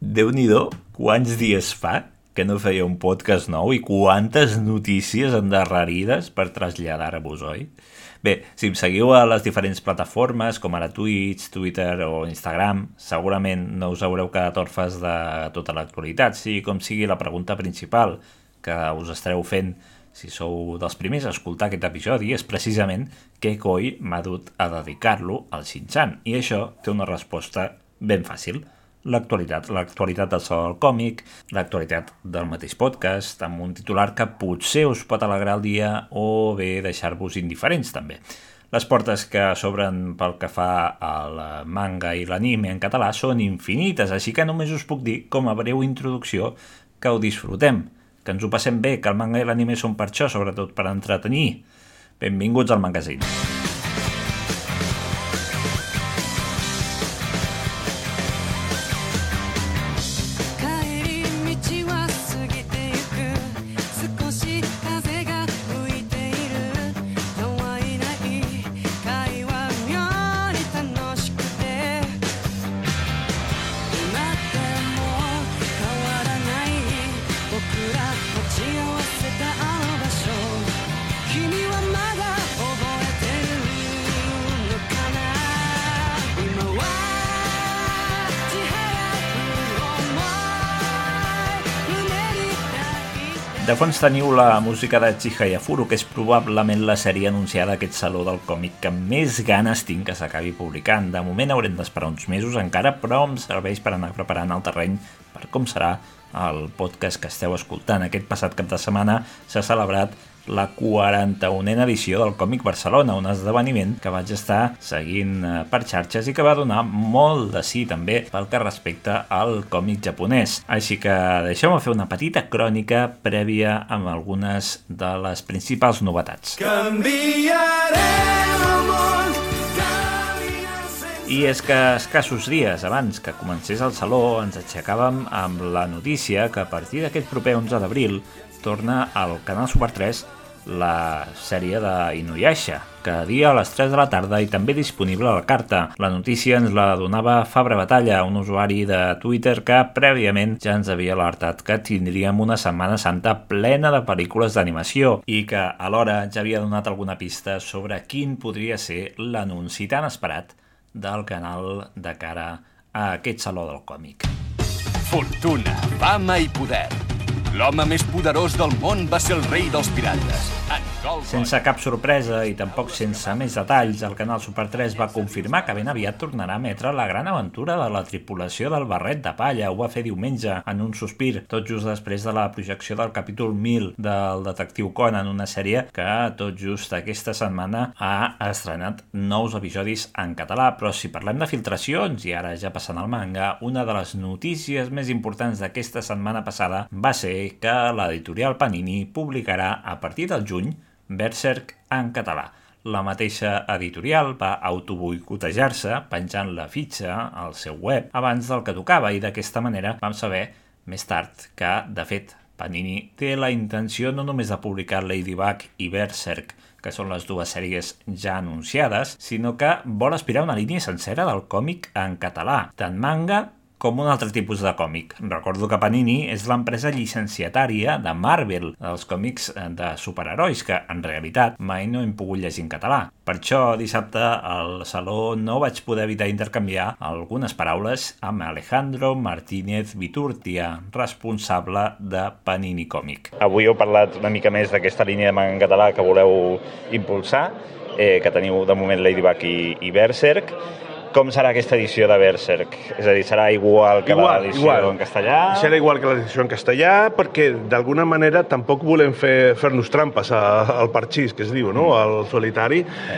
Déu-n'hi-do, quants dies fa que no feia un podcast nou i quantes notícies endarrerides per traslladar-vos, oi? Bé, si em seguiu a les diferents plataformes, com ara Twitch, Twitter o Instagram, segurament no us haureu quedat orfes de tota l'actualitat, sigui com sigui la pregunta principal que us estareu fent si sou dels primers a escoltar aquest episodi és precisament què coi m'ha dut a dedicar-lo al Shin-chan. I això té una resposta ben fàcil. L'actualitat del saló del còmic, l'actualitat del mateix podcast, amb un titular que potser us pot alegrar el dia o bé deixar-vos indiferents també. Les portes que s'obren pel que fa al manga i l'anime en català són infinites, així que només us puc dir, com a breu introducció, que ho disfrutem, que ens ho passem bé, que el manga i l'anime són per això, sobretot per entretenir. Benvinguts al magazín. De fons teniu la música de Chihaya Furu, que és probablement la sèrie anunciada a aquest saló del còmic que més ganes tinc que s'acabi publicant. De moment haurem d'esperar uns mesos encara, però em serveix per anar preparant el terreny per com serà el podcast que esteu escoltant. Aquest passat cap de setmana s'ha celebrat la 41a edició del Còmic Barcelona, un esdeveniment que vaig estar seguint per xarxes i que va donar molt de sí també pel que respecta al còmic japonès. Així que deixeu-me fer una petita crònica prèvia amb algunes de les principals novetats. Canviarem el món! I és que escassos dies abans que comencés el saló ens aixecàvem amb la notícia que a partir d'aquest proper 11 d'abril torna al Canal Super 3 la sèrie d'Inuyasha, cada dia a les 3 de la tarda i també disponible a la carta. La notícia ens la donava Fabra Batalla, un usuari de Twitter que prèviament ja ens havia alertat que tindríem una Setmana Santa plena de pel·lícules d'animació i que alhora ja havia donat alguna pista sobre quin podria ser l'anunci tan esperat del canal de cara a aquest saló del còmic. Fortuna, fama i poder. L'home més poderós del món va ser el rei dels pirates. Sense cap sorpresa i tampoc sense més detalls, el Canal Super 3 va confirmar que ben aviat tornarà a emetre la gran aventura de la tripulació del Barret de Palla. Ho va fer diumenge en un sospir, tot just després de la projecció del capítol 1000 del Detectiu Conan, una sèrie que tot just aquesta setmana ha estrenat nous episodis en català. Però si parlem de filtracions, i ara ja passant al manga, una de les notícies més importants d'aquesta setmana passada va ser que l'editorial Panini publicarà a partir del juny Berserk en català. La mateixa editorial va autoboicotejar-se penjant la fitxa al seu web abans del que tocava i d'aquesta manera vam saber més tard que, de fet, Panini té la intenció no només de publicar Ladybug i Berserk, que són les dues sèries ja anunciades, sinó que vol aspirar a una línia sencera del còmic en català, tant manga com un altre tipus de còmic. Recordo que Panini és l'empresa llicenciatària de Marvel, dels còmics de superherois, que en realitat mai no hem pogut llegir en català. Per això dissabte al saló no vaig poder evitar intercanviar algunes paraules amb Alejandro Martínez Viturtia, responsable de Panini Còmic. Avui heu parlat una mica més d'aquesta línia de manga en català que voleu impulsar, que teniu de moment Ladybug i Berserk. Com serà aquesta edició de Berserk? És a dir, serà igual que l'edició en castellà? Serà igual que l'edició en castellà perquè d'alguna manera tampoc volem fer-nos trampes al parxís, que es diu, no? Al solitari.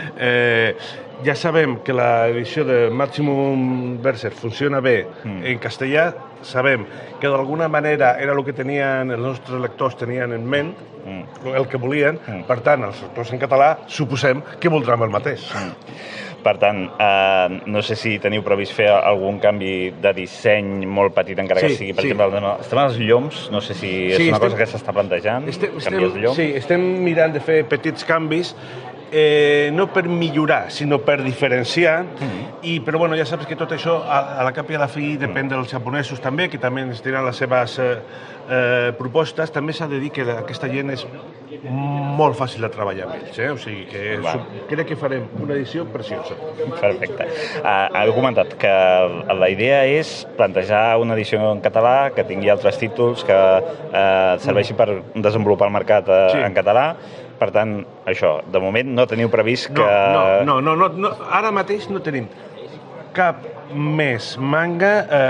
Ja sabem que l'edició de Maximum Berserk funciona bé en castellà, sabem que d'alguna manera era el que els nostres lectors tenien en ment, el que volien, per tant, els lectors en català suposem que voldran el mateix. Per tant, no sé si teniu previst fer algun canvi de disseny molt petit, encara que sigui, per exemple, el tema dels llums, no sé si és una cosa que s'està plantejant, canviar els llums. Sí, estem mirant de fer petits canvis no per millorar, sinó per diferenciar, però bueno, ja saps que tot això a la cap i a la fi depèn dels japonesos també, que també ens tenen les seves propostes. També s'ha de dir que aquesta gent és molt fàcil de treballar amb ells, o sigui que crec que farem una edició preciosa. Perfecte. Heu comentat que la idea és plantejar una edició en català que tingui altres títols, que serveixi per desenvolupar el mercat en català. Per tant, això, de moment no teniu previst que... No, ara mateix no tenim cap més manga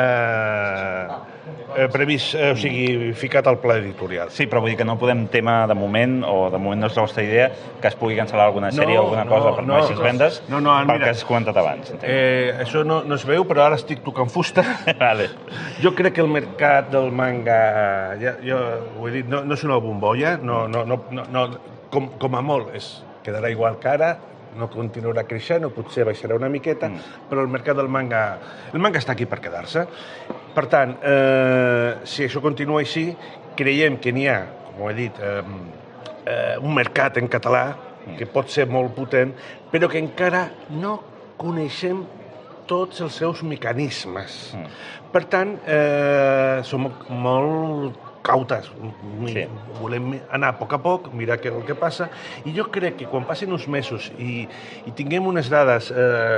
previst, o sigui, ficat al pla editorial. Sí, però vull dir que no podem tema de moment, o de moment no és la vostra idea, que es pugui cancel·lar alguna sèrie o alguna cosa per no així vendes, perquè has comentat abans. Això no es veu, però ara estic tocant fusta. Vale. Jo crec que el mercat del manga, jo ho he dit, no és una bombolla, com a molt quedarà igual que ara, no continuarà creixent, o potser baixarà una miqueta, però el mercat del manga està aquí per quedar-se. Per tant, si això continua així, creiem que n'hi ha, com he dit, un mercat en català que pot ser molt potent, però que encara no coneixem tots els seus mecanismes. Per tant, som molt cautes. Volem anar a poc, mirar què és el que passa, i jo crec que quan passin uns mesos i tinguem unes dades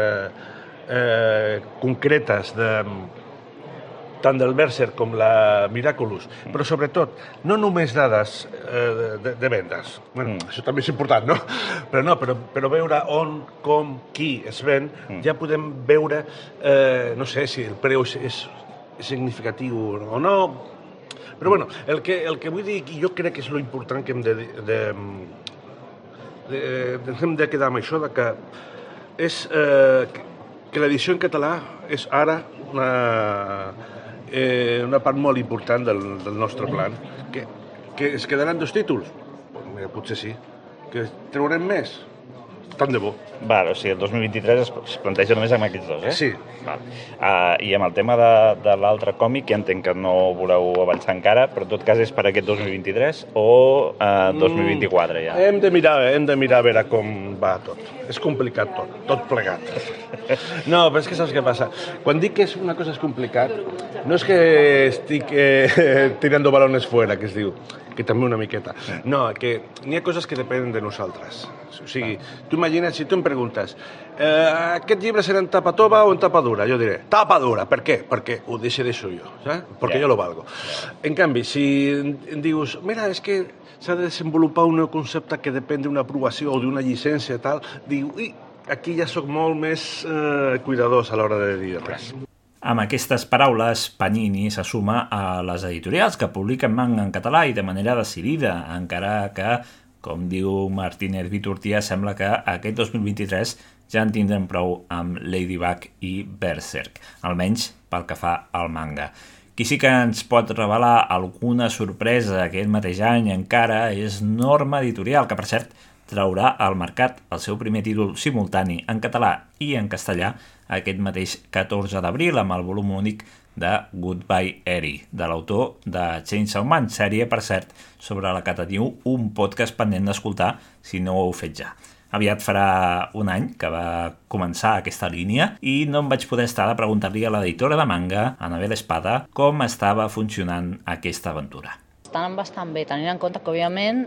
concretes tant del Berserk com la Miraculous, però sobretot, no només dades de vendes, això també és important, no? Però veure on, com, qui es ven, ja podem veure, no sé si el preu és significatiu o no. Però bueno, el que vull dir, i jo crec que és lo important que hem de quedar amb això, que és que l'edició en català és ara una part molt important del nostre plan. Que es quedaran 2 títols? Mira, potser sí. Que treurem més? Tant de bo. O sigui, el 2023 es planteja només amb aquests 2, Sí. I amb el tema de l'altre còmic, ja entenc que no voleu avançar encara, però en tot cas és per aquest 2023 o 2024 ja? Hem de mirar a veure com va tot. És complicat tot plegat. No, però és que saps què passa? Quan dic que una cosa és complicat, no és que estic tirando balones fuera, que es diu, que també una miqueta. No, que n'hi ha coses que depenen de nosaltres. O sigui, tu imagina't, si tu em preguntes aquest llibre serà en tapa tova o en tapa dura? Jo diré, tapa dura. Per què? Perquè ho decideixo jo, saps? Perquè jo lo valgo. En canvi, si em dius, mira, és que s'ha de desenvolupar un nou concepte que depèn d'una aprovació o d'una llicència i tal, diu, aquí ja sóc molt més cuidadós a l'hora de dir res. Amb aquestes paraules, Panini se suma a les editorials que publiquen manga en català i de manera decidida, encara que, com diu Martínez Viturtia, sembla que aquest 2023 ja en tindrem prou amb Ladybug i Berserk, almenys pel que fa al manga. Qui sí que ens pot revelar alguna sorpresa aquest mateix any encara és Norma Editorial, que per cert traurà al mercat el seu primer títol simultani en català i en castellà aquest mateix 14 d'abril amb el volum únic de Goodbye Eri, de l'autor de Chainsaw Man, sèrie, per cert, sobre la que teniu un podcast pendent d'escoltar si no ho heu fet ja. Aviat farà un any que va començar aquesta línia i no em vaig poder estar de preguntar-li a l'editora de manga, Anabel Espada, com estava funcionant aquesta aventura. Estan bastant bé, tenint en compte que, òbviament,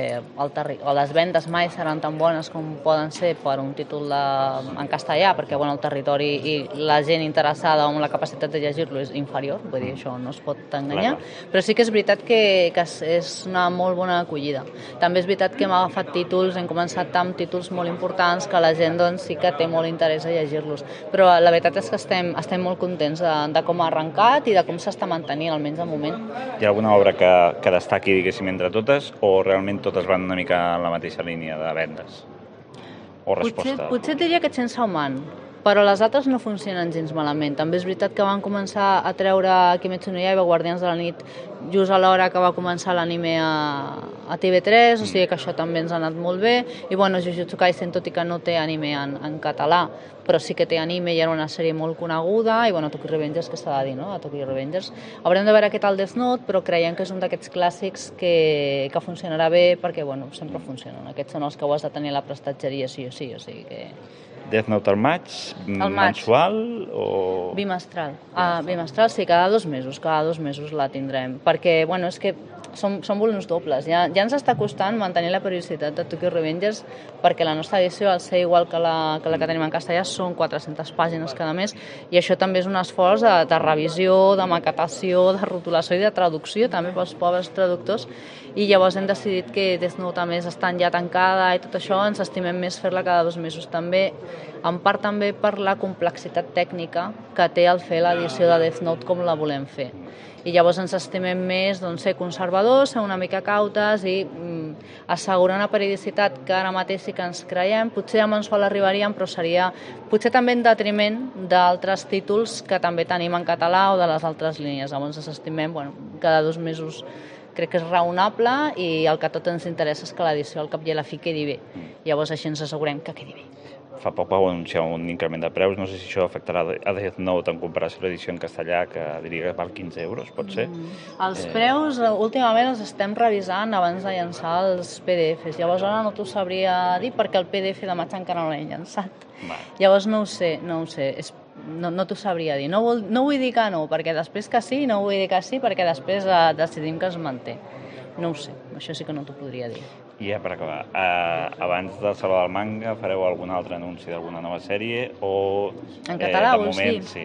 les vendes mai seran tan bones com poden ser per un títol en castellà, perquè el territori i la gent interessada amb la capacitat de llegir-lo és inferior, vull dir, això no es pot enganyar, però sí que és veritat que és una molt bona acollida. També és veritat que hem agafat títols, hem començat amb títols molt importants que la gent sí que té molt interès a llegir-los, però la veritat és que estem molt contents de com ha arrencat i de com s'està mantenint, almenys de moment. Hi ha alguna obra que destaqui, diguéssim, entre totes, o realment totes van una mica en la mateixa línia de vendes? O resposta? Potser diria que Chainsaw Man, Però les altres no funcionen gens malament. També és veritat que van començar a treure Kimetsu no Yaiba, Guardians de la Nit, just a l'hora que va començar l'anime a TV3, o sigui que això també ens ha anat molt bé. I bueno, Jujutsu Kaisen, tot i que no té anime en català, però sí que té anime i era una sèrie molt coneguda, i bueno, Tokyo Revengers, que s'ha de dir, no? A Tokyo Revengers. Haurem de veure què tal Death Note, però creiem que és un d'aquests clàssics que funcionarà bé, perquè bueno, sempre funcionen. Aquests són els que ho has de tenir a la prestatgeria sí o sí, o sigui que... Death Note al maig, mensual o...? Bimestral. Bimestral, sí, cada 2 mesos la tindrem, perquè, bueno, és que són volums dobles. Ja ens està costant mantenir la periodicitat de Tokyo Revengers, perquè la nostra edició, al ser igual que la que tenim en castellà, són 400 pàgines cada mes, i això també és un esforç de revisió, de maquetació, de rotulació i de traducció, també pels pobres traductors, i llavors hem decidit que Death Note, a més, estant ja tancada i tot això, ens estimem més fer-la cada 2 mesos també, en part també per la complexitat tècnica que té el fer l'edició de Death Note com la volem fer. I llavors ens estimem més ser conservadors, ser una mica cautes i assegurar una periodicitat que ara mateix sí que ens creiem. Potser a mensual arribaríem, però seria potser també en detriment d'altres títols que també tenim en català o de les altres línies. Llavors ens estimem, cada 2 mesos crec que és raonable, i el que tot ens interessa és que l'edició al cap i a la fi quedi bé. Llavors així ens assegurem que quedi bé. Fa poc vau anunciar un increment de preus, no sé si això afectarà a Death Note en comparació a l'edició en castellà, que diria que val 15 euros, pot ser? Els preus últimament els estem revisant abans de llançar els PDFs, llavors ara no t'ho sabria dir perquè el PDF de maig encara no l'he llançat. Llavors no ho sé, no t'ho sabria dir. No vull dir que no, perquè després que sí, no vull dir que sí, perquè després decidim que es manté. No ho sé, això sí que no t'ho podria dir. I ja per acabar, abans del Saló del Manga fareu algun altre anunci d'alguna nova sèrie o... En català, de moment, sí.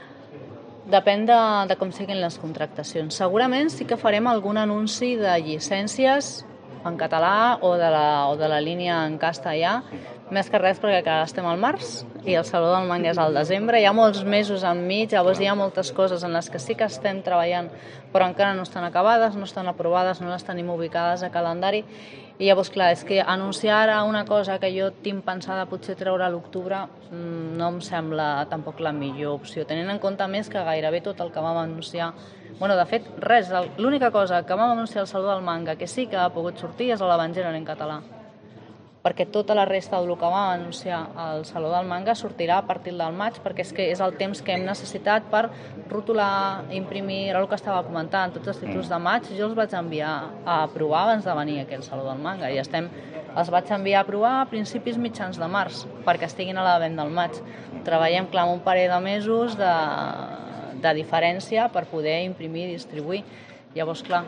Depèn de com siguin les contractacions. Segurament sí que farem algun anunci de llicències en català o de la línia en castellà, més que res perquè encara estem al març i el Saló del Manga és al desembre. Hi ha molts mesos enmig, llavors hi ha moltes coses en les que sí que estem treballant, però encara no estan acabades, no estan aprovades, no les tenim ubicades a calendari. I llavors, clar, és que anunciar ara una cosa que jo tinc pensada potser treure a l'octubre no em sembla tampoc la millor opció, tenint en compte més que gairebé tot el que vam anunciar, de fet, res, l'única cosa que vam anunciar al Saló del Manga que sí que ha pogut sortir és l'Evangelion en català, perquè tota la resta del que vam anunciar al Saló del Manga sortirà a partir del maig, perquè és que és el temps que hem necessitat per rotular, imprimir, era el que estava comentant, tots els títols de maig jo els vaig enviar a provar abans de venir aquí al Saló del Manga, i els vaig enviar a provar a principis mitjans de març, perquè estiguin a la venda al maig. Treballem, clar, un parell de mesos de diferència per poder imprimir i distribuir. Llavors, clar,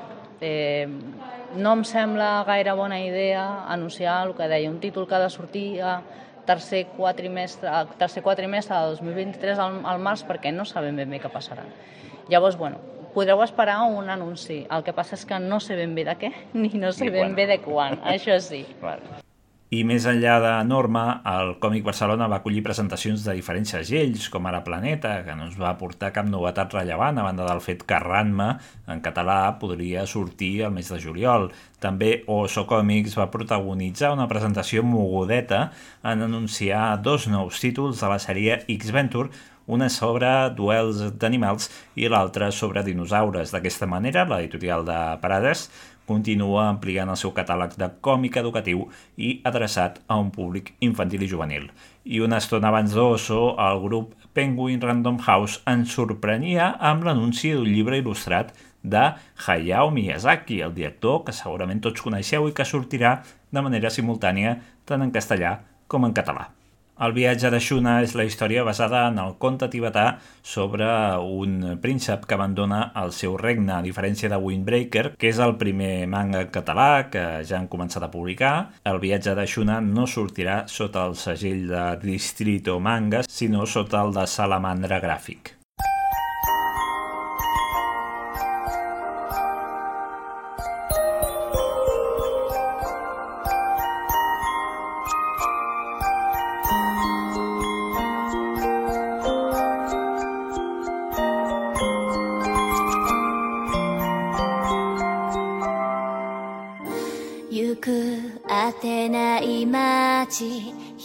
no em sembla gaire bona idea anunciar el que deia, un títol que ha de sortir a tercer quatrimestre de 2023 al març, perquè no sabem ben bé què passarà. Llavors, podreu esperar un anunci. El que passa és que no sé ben bé de què, ni no sé ben bé de quan, això sí. I més enllà de Norma, el Còmic Barcelona va acollir presentacions de diferents segells, com ara Planeta, que no ens va aportar cap novetat rellevant, a banda del fet que Ranma, en català, podria sortir el mes de juliol. També Oso Comics va protagonitzar una presentació mogudeta en anunciar 2 nous títols de la sèrie X-Venture, una sobre duels d'animals i l'altra sobre dinosaures. D'aquesta manera, l'editorial de Parades continua ampliant el seu catàleg de còmic educatiu i adreçat a un públic infantil i juvenil. I una estona abans d'Oso, el grup Penguin Random House ens sorprenia amb l'anunci d'un llibre il·lustrat de Hayao Miyazaki, el director que segurament tots coneixeu i que sortirà de manera simultània tant en castellà com en català. El viatge de Shuna és la història basada en el conte tibetà sobre un príncep que abandona el seu regne, a diferència de Windbreaker, que és el primer manga català que ja han començat a publicar. El viatge de Shuna no sortirà sota el segell de Distrito Manga, sinó sota el de Salamandra Gràfic.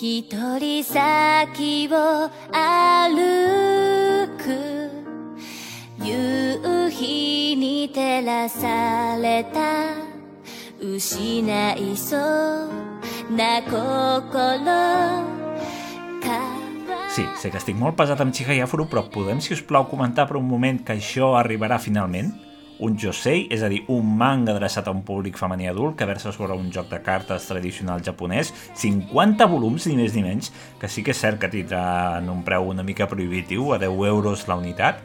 一人先を歩く夕日に照らされた失いそうな心 Sí, sé que estic molt pesat amb Chihayafuru, però podem, si us plau, comentar per un moment que això arribarà finalment? Un josei, és a dir, un manga adreçat a un públic femení adult que versa sobre un joc de cartes tradicional japonès, 50 volums, ni més ni menys, que sí que és cert que tindrà en un preu una mica prohibitiu, a 10 euros la unitat,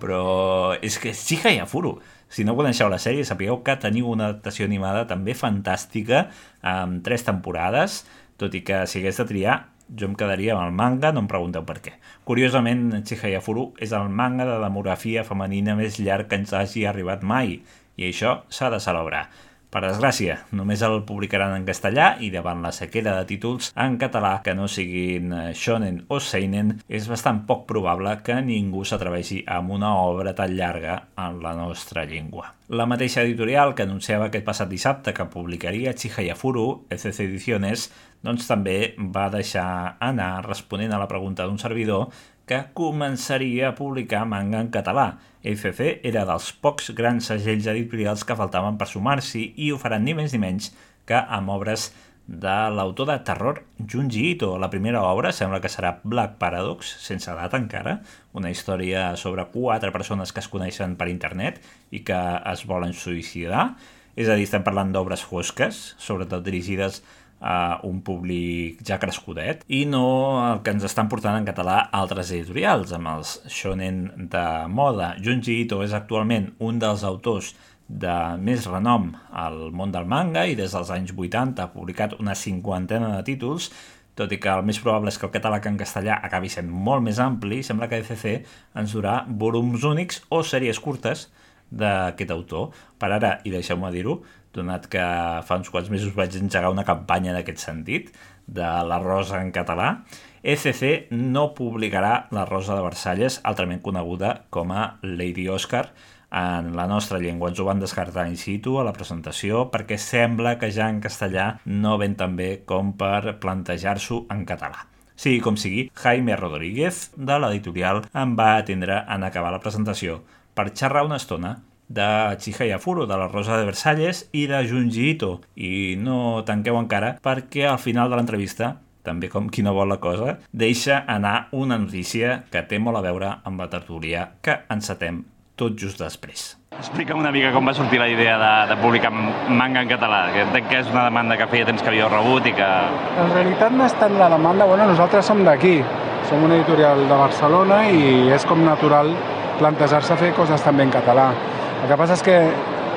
però és que és Chihayafuru. Si no coneixeu la sèrie, sapigueu que teniu una adaptació animada també fantàstica, amb 3 temporades, tot i que si hagués de triar, jo em quedaria amb el manga, no em pregunteu per què. Curiosament, Chihayafuru és el manga de demografia femenina més llarg que ens hagi arribat mai, i això s'ha de celebrar. Per desgràcia, només el publicaran en castellà i davant la sequera de títols en català que no siguin shonen o seinen, és bastant poc probable que ningú s'atreveixi amb una obra tan llarga en la nostra llengua. La mateixa editorial que anunciava aquest passat dissabte que publicaria Chihayafuru, ECC Ediciones, doncs també va deixar anar responent a la pregunta d'un servidor que començaria a publicar manga en català. ECC era dels pocs grans segells editorials que faltaven per sumar-s'hi i ho faran ni més ni menys que amb obres de l'autor de terror Junji Ito. La primera obra sembla que serà Black Paradox, sense data encara, una història sobre 4 persones que es coneixen per internet i que es volen suïcidar. És a dir, estem parlant d'obres fosques, sobretot dirigides a un públic ja crescudet, i no el que ens estan portant en català altres editorials, amb els shonen de moda. Junji Ito és actualment un dels autors de més renom al món del manga i des dels anys 80 ha publicat una 50ena de títols, tot i que el més probable és que el català que en castellà acabi sent molt més ampli. Sembla que ECC ens durà volums únics o sèries curtes d'aquest autor. Per ara, i deixeu-me dir-ho, donat que fa uns quants mesos vaig engegar una campanya d'aquest sentit, de La Rosa en català, ECC no publicarà La Rosa de Versalles, altrament coneguda com a Lady Oscar, en la nostra llengua. Ens ho van descartar in situ a la presentació perquè sembla que ja en castellà no ven tan bé com per plantejar-s'ho en català. Sigui com sigui, Jaime Rodríguez, de l'editorial, em va atendre en acabar la presentació per xerrar una estona de Chihayafuru, de La Rosa de Versalles i de Junji Ito. I no tanqueu encara perquè al final de l'entrevista, també com qui no vol la cosa, deixa anar una notícia que té molt a veure amb la tertúlia que encetem tot just després. Explica'm una mica com va sortir la idea de publicar manga en català, que entenc que és una demanda que feia temps que havíeu rebut i que... En realitat no és tant la demanda, nosaltres som d'aquí, som una editorial de Barcelona i és com natural plantejar-se a fer coses també en català. El que passa és que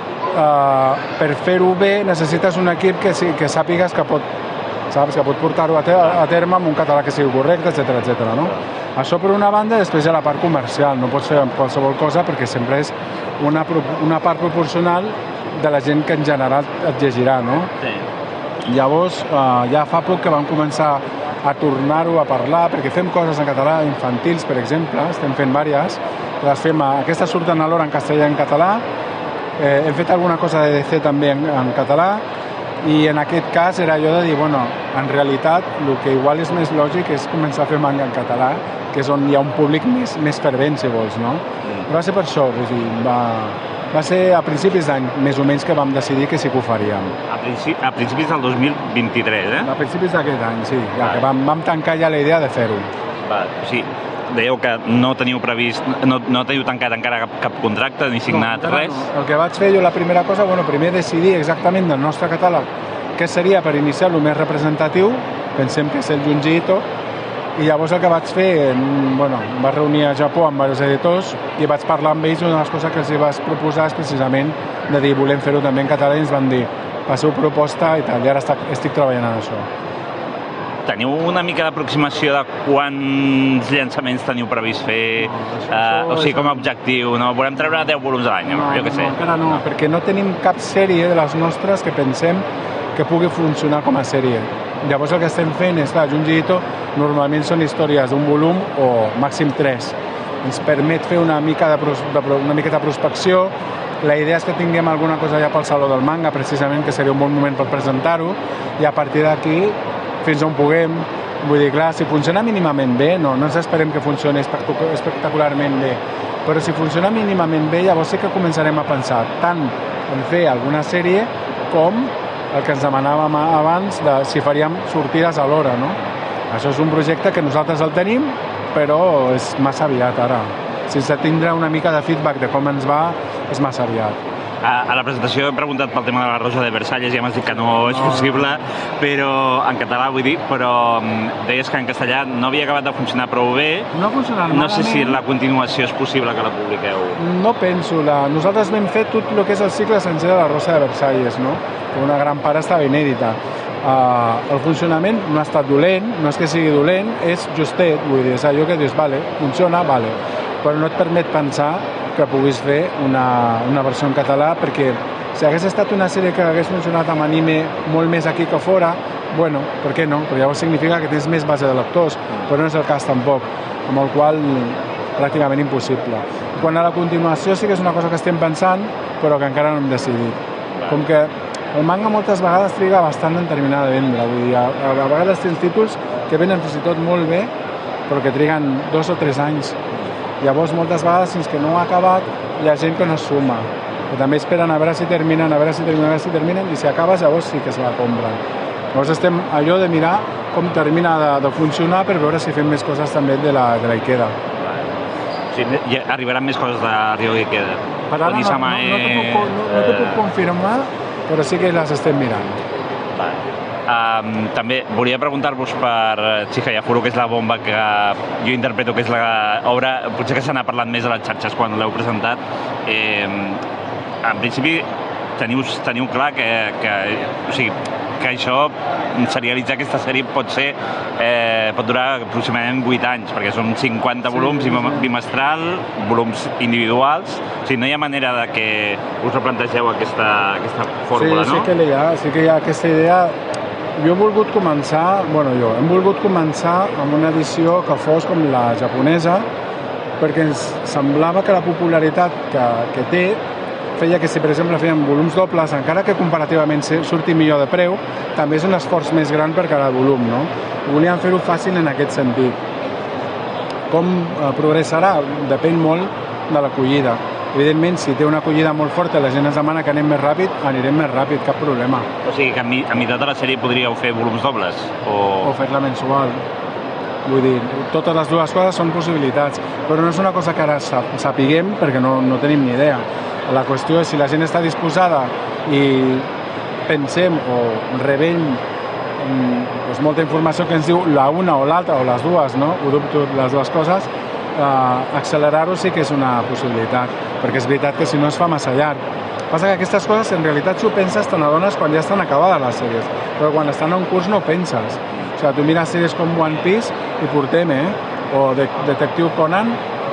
per fer-ho bé necessites un equip que sàpigues que pot portar-ho a terme amb un català que sigui correcte, etc. No? Això per una banda, després hi ha la part comercial, no pots fer qualsevol cosa perquè sempre és una part proporcional de la gent que en general et llegirà, no? Sí. Llavors, ja fa poc que vam començar a tornar-ho a parlar, perquè fem coses en català infantils, per exemple, estem fent diverses, aquestes surten alhora en castellà i en català, hem fet alguna cosa de DC també en català, i en aquest cas era allò de dir, en realitat el que igual és més lògic és començar a fer manga en català, que és on hi ha un públic més fervent, si vols, no? Va ser per això, va ser a principis d'any, més o menys, que vam decidir que sí que ho faríem. A principis del 2023, eh? A principis d'aquest any, sí, que vam tancar ja la idea de fer-ho. Sí, dèieu que no teniu previst, no teniu tancat encara cap contracte ni signat res? El que vaig fer jo, la primera cosa, primer decidir exactament del nostre catàleg què seria per iniciar el més representatiu, pensem que és el Junji Ito, i llavors el que vaig fer, em vaig reunir a Japó amb diversos editors i vaig parlar amb ells, una de les coses que els vaig proposar és precisament de dir, volem fer-ho també en català, i ens van dir, passeu proposta i tal, i ara estic treballant en això. Teniu una mica d'aproximació de quants llançaments teniu previst fer, com a objectiu? No? Volem treure 10 volums a l'any, jo què sé. No, encara no, perquè no tenim cap sèrie de les nostres que pensem que pugui funcionar com a sèrie. Llavors el que estem fent és, Junji Ito normalment són històries d'un volum o màxim 3. Ens permet fer una mica de prospecció. La idea és que tinguem alguna cosa ja pel Saló del Manga, precisament, que seria un bon moment per presentar-ho, i a partir d'aquí, fins on puguem, Vull dir, clar, si funciona mínimament bé, no ens esperem que funcioni espectacularment bé, però si funciona mínimament bé, llavors sí que començarem a pensar tant en fer alguna sèrie com el que ens demanàvem abans de si faríem sortides a l'hora, no? Això és un projecte que nosaltres el tenim, però és massa aviat ara. Sense tindre una mica de feedback de com ens va, és massa aviat. A la presentació he preguntat pel tema de la Rosa de Versalles i ja m'has dit que no és possible, però en català vull dir, però deies que en castellà no havia acabat de funcionar prou bé. No ha funcionat malament. No sé si la continuació és possible que la publiqueu. No penso. Nosaltres vam fer tot el que és el cicle sencer de la Rosa de Versalles, no? Que una gran part estava inèdita. El funcionament no ha estat dolent, no és que sigui dolent, és justet, vull dir, és allò que dius, vale, funciona, vale, però no et permet pensar que puguis fer una versió en català, perquè si hagués estat una sèrie que hagués funcionat amb anime molt més aquí que fora, bueno, per què no? Però llavors significa que tens més base de lectors, però no és el cas tampoc, amb el qual pràcticament impossible. Quan a la continuació sí que és una cosa que estem pensant, però que encara no hem decidit. Com que el manga moltes vegades triga bastant en terminar de vendre, vull dir, a vegades tens títols que venen fins i tot molt bé, però que triguen 2 o 3 anys. Llavors, moltes vegades, fins que no ha acabat, hi ha gent que no es suma, que també esperen a veure si terminen, i si acabes, llavors sí que se la compren. Llavors estem allò de mirar com termina de funcionar per veure si fem més coses també de la Ikeda. Sí, arribaran més coses de Ryo Ikeda. Per ara no t'ho puc confirmar, però sí que les estem mirant. També volia preguntar-vos per Chihaya Furu, que és la bomba que jo interpreto que és l'obra, potser que se n'ha parlat més a les xarxes quan l'heu presentat. En principi teniu clar que això, serialitzar aquesta sèrie pot durar aproximadament 8 anys, perquè són 50 volums bimestral, volums individuals. O sigui, no hi ha manera de que us replantegeu aquesta fórmula, no? Sí que hi ha aquesta idea. Hem volgut començar amb una edició que fos com la japonesa, perquè ens semblava que la popularitat que té feia que si, per exemple, fèiem volums dobles, encara que comparativament surti millor de preu, també és un esforç més gran per cada volum, no? Volíem fer-ho fàcil en aquest sentit. Com progressarà? Depèn molt de l'acollida. Evidentment, si té una acollida molt forta i la gent ens demana que anem més ràpid, anirem més ràpid, cap problema. O sigui que a meitat de la sèrie podríeu fer volums dobles? O fer-la mensual. Vull dir, totes les dues coses són possibilitats, però no és una cosa que ara sapiguem perquè no tenim ni idea. La qüestió és si la gent està disposada i pensem o rebem molta informació que ens diu la una o l'altra, o les dues, no? Ho dubto, les dues coses, accelerar-ho sí que és una possibilitat, perquè és veritat que si no es fa massa llarg. Passa que aquestes coses en realitat si ho penses te n'adones quan ja estan acabades les sèries, però quan estan en curs no ho penses. O sigui, tu mires sèries com One Piece i portem, o Detective Conan,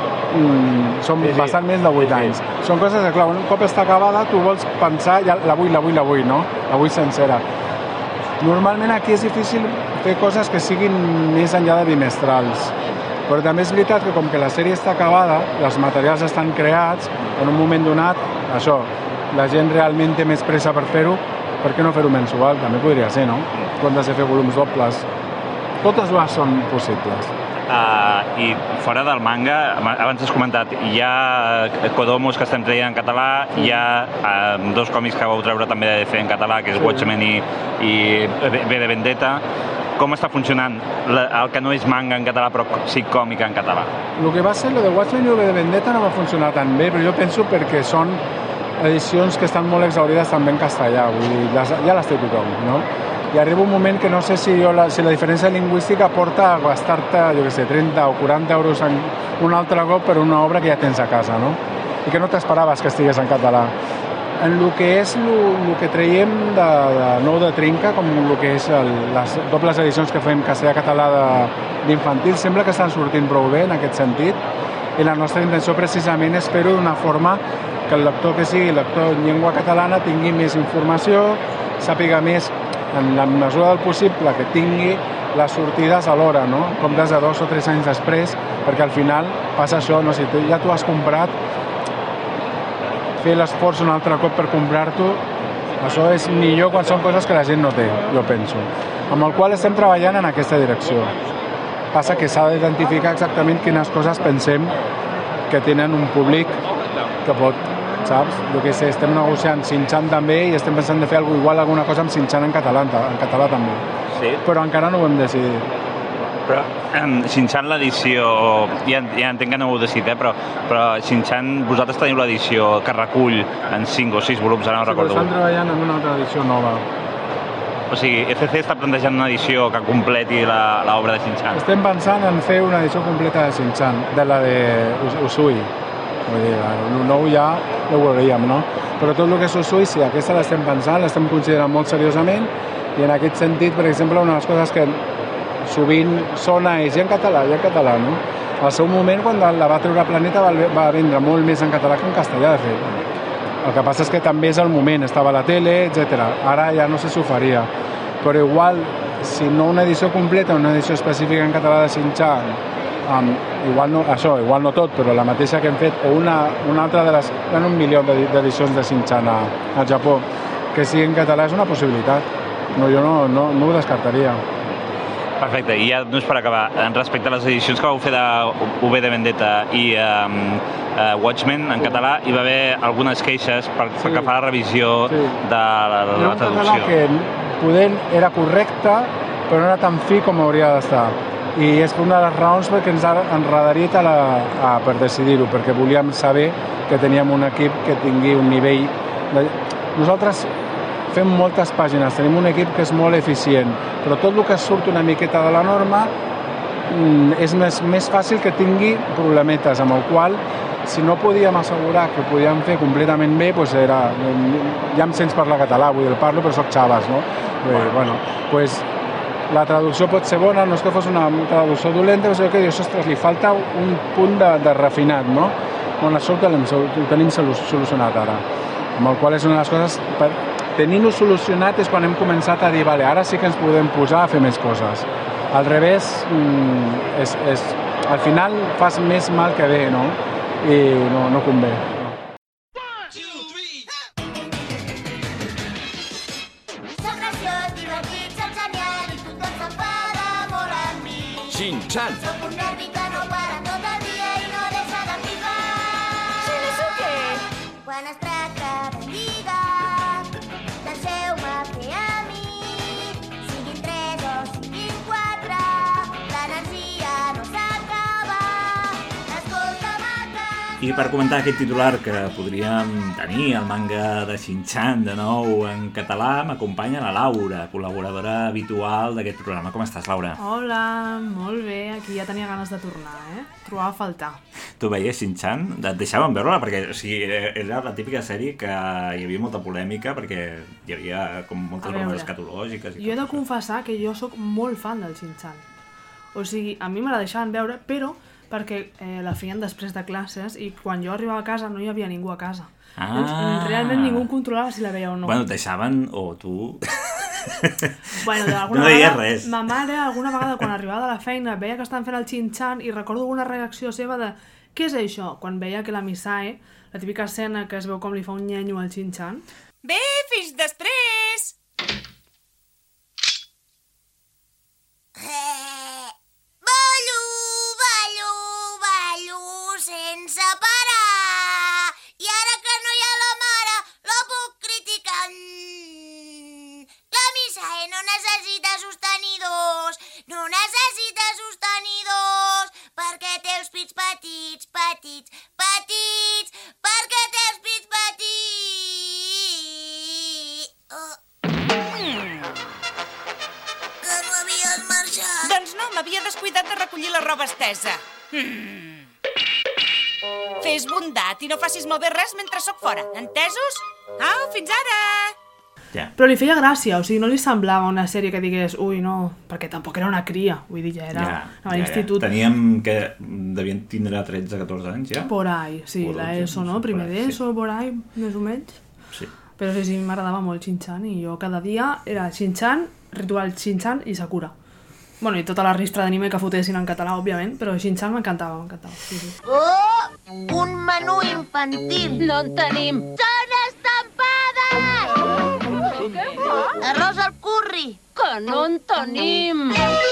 són bastant més de 8 anys. Són coses que, clar, un cop està acabada tu vols pensar, ja la vull, no? La vull sencera. Normalment aquí és difícil fer coses que siguin més enllà de bimestrals. Però també és veritat que com que la sèrie està acabada, els materials estan creats, en un moment donat, això, la gent realment té més pressa per fer-ho, per què no fer-ho mensual? També podria ser, no? Quan has de fer volums dobles. Totes dues són possibles. I fora del manga, abans has comentat, hi ha Kodomos que estem traient en català, hi ha 2 còmics que vau treure també de fer en català, que és Watchmen i V de Vendetta. Com està funcionant el que no és manga en català però sí còmic en català? El que va ser, el de Watchmen i V de Vendetta no va funcionar tan bé, però jo penso perquè són edicions que estan molt exaurides també en castellà, vull dir, ja les té tothom, no? I arriba un moment que no sé si la diferència lingüística porta a gastar-te, jo què sé, 30 o 40 euros en un altre cop per una obra que ja tens a casa, no? I que no t'esperaves que estigués en català. En el que és el que traiem de nou de trinca, com el que és les dobles edicions que fem castellà-català d'infantil, sembla que estan sortint prou bé en aquest sentit, i la nostra intenció precisament és fer-ho d'una forma que el lector que sigui lector en llengua catalana tingui més informació, sàpiga més en la mesura del possible que tingui les sortides a l'hora, no? En comptes de 2 o 3 anys després, perquè al final passa això, no? Si ja t'ho has comprat, fer l'esforç un altre cop per comprar-t'ho Això és millor quan són coses que la gent no té, jo penso. Amb el qual estem treballant en aquesta direcció. Passa que s'ha d'identificar exactament quines coses pensem que tenen un públic que pot, saps? Jo què sé, estem negociant Shin-chan també i estem pensant de fer alguna cosa amb Shin-chan en català també. Sí. Però encara no ho hem decidit. Però Shin-chan l'edició, ja entenc que no ho heu decidit, però Shin-chan, vosaltres teniu l'edició que recull en 5 o 6 volums, ara no recordo. Estan treballant en una altra edició nova. O sigui, ECC està plantejant una edició que completi l'obra de Shin-chan. Estem pensant en fer una edició completa de Shin-chan, de la de Usui. Vull dir, el nou ja ho veuríem, no? Però tot el que és Usui, sí, aquesta l'estem pensant, l'estem considerant molt seriosament, i en aquest sentit, per exemple, una de les coses que sovint sona és en català, no? Al seu moment, quan la va treure Planeta, va vendre molt més en català que en castellà, de fet. El que passa és que també és el moment, estava a la tele, etc. Ara ja no sé si ho faria. Però igual, si no una edició completa, una edició específica en català de Shin-chan, igual no tot, però la mateixa que hem fet, o una altra de les... Hi ha 1 milió d'edicions de Shin-chan al Japó, que sigui en català és una possibilitat. No, jo no ho descartaria. Perfecte, i ja només per acabar, respecte a les edicions que vau fer de V de Vendetta i Watchmen en català, hi va haver algunes queixes perquè fa la revisió de la traducció. Era un català que era correcte, però no era tan fi com hauria d'estar. I és una de les raons perquè ens ha enredarit per decidir-ho, perquè volíem saber que teníem un equip que tingui un nivell... Nosaltres fem moltes pàgines, tenim un equip que és molt eficient, però tot el que surt una miqueta de la norma és més fàcil que tingui problemetes, amb el qual, si no podíem assegurar que ho podíem fer completament bé, doncs ja em sents parlar català, vull dir, el parlo, però soc xaves, no? Bueno, doncs la traducció pot ser bona, no és que fos una traducció dolenta, però que dius, ostres, li falta un punt de refinat, no? Bueno, això ho tenim solucionat ara, amb el qual és una de les coses... Tenint-ho solucionat és quan hem començat a dir, vale, ara sí que ens podem posar a fer més coses. Al revés, al final fas més mal que bé, no? I no convé. Shin-chan. Soc un nervi que no para tot el dia i no deixa de picar. Shinizuke! Quan es tracta de lligar, deixeu-me fer a mi. Siguin 3 o siguin 4, l'energia no s'acaba. Escolta'm acá. I per comentar aquest titular que podríem tenir, el manga de Shin-chan de nou en català, m'acompanya la Laura, col·laboradora habitual d'aquest programa. Com estàs, Laura? Hola, molt bé. Aquí ja tenia ganes de tornar, Trobava a faltar. Tu veies Shin-chan? Et deixaven veure-la? Perquè era la típica sèrie que hi havia molta polèmica, perquè hi havia com moltes bromes escatològiques. Jo he de confessar que jo sóc molt fan del Shin-chan. O sigui, a mi me la deixaven veure, però perquè la feien després de classes i quan jo arribava a casa no hi havia ningú a casa. Realment ningú controlava si la veia o no. Bueno, deixaven, o tu... Bueno, no deies res. Ma mare alguna vegada quan arribava de la feina veia que estaven fent el Shin-chan i recordo alguna reacció seva de què és això? Quan veia que la Misae, la típica escena que es veu com li fa un nyenyo al Shin-chan. Bé, fins després! Ballo sense parar. I ara que no hi ha la mare, la puc criticar. La Misae no necessita sostenidors, perquè té els pits petits, perquè té els pits petits. Que no havies marxat? Doncs no, m'havia descuidat de recollir la roba estesa. Fes bondat i no facis malbé res mentre sóc fora, entesos? Au, fins ara! Ja. Però li feia gràcia, o sigui, no li semblava una sèrie que digués, ui, no, perquè tampoc era una cria, vull dir, ja era a l'institut. Teníem que devien tindre 13-14 anys, ja? Por ahí, sí, la ESO, no? Primer d'ESO, por ahí, més o menys. Sí. Però sí, m'agradava molt Shin-chan i jo cada dia era Shin-chan, Ritual Shin-chan i Sakura. Bueno, i tota la ristra d'anime que fotessin en català, òbviament, però Shin-chan m'encantava. Sí. Oh, un menú infantil. No en tenim. Són estampades! Arròs al curri. Que no en tenim.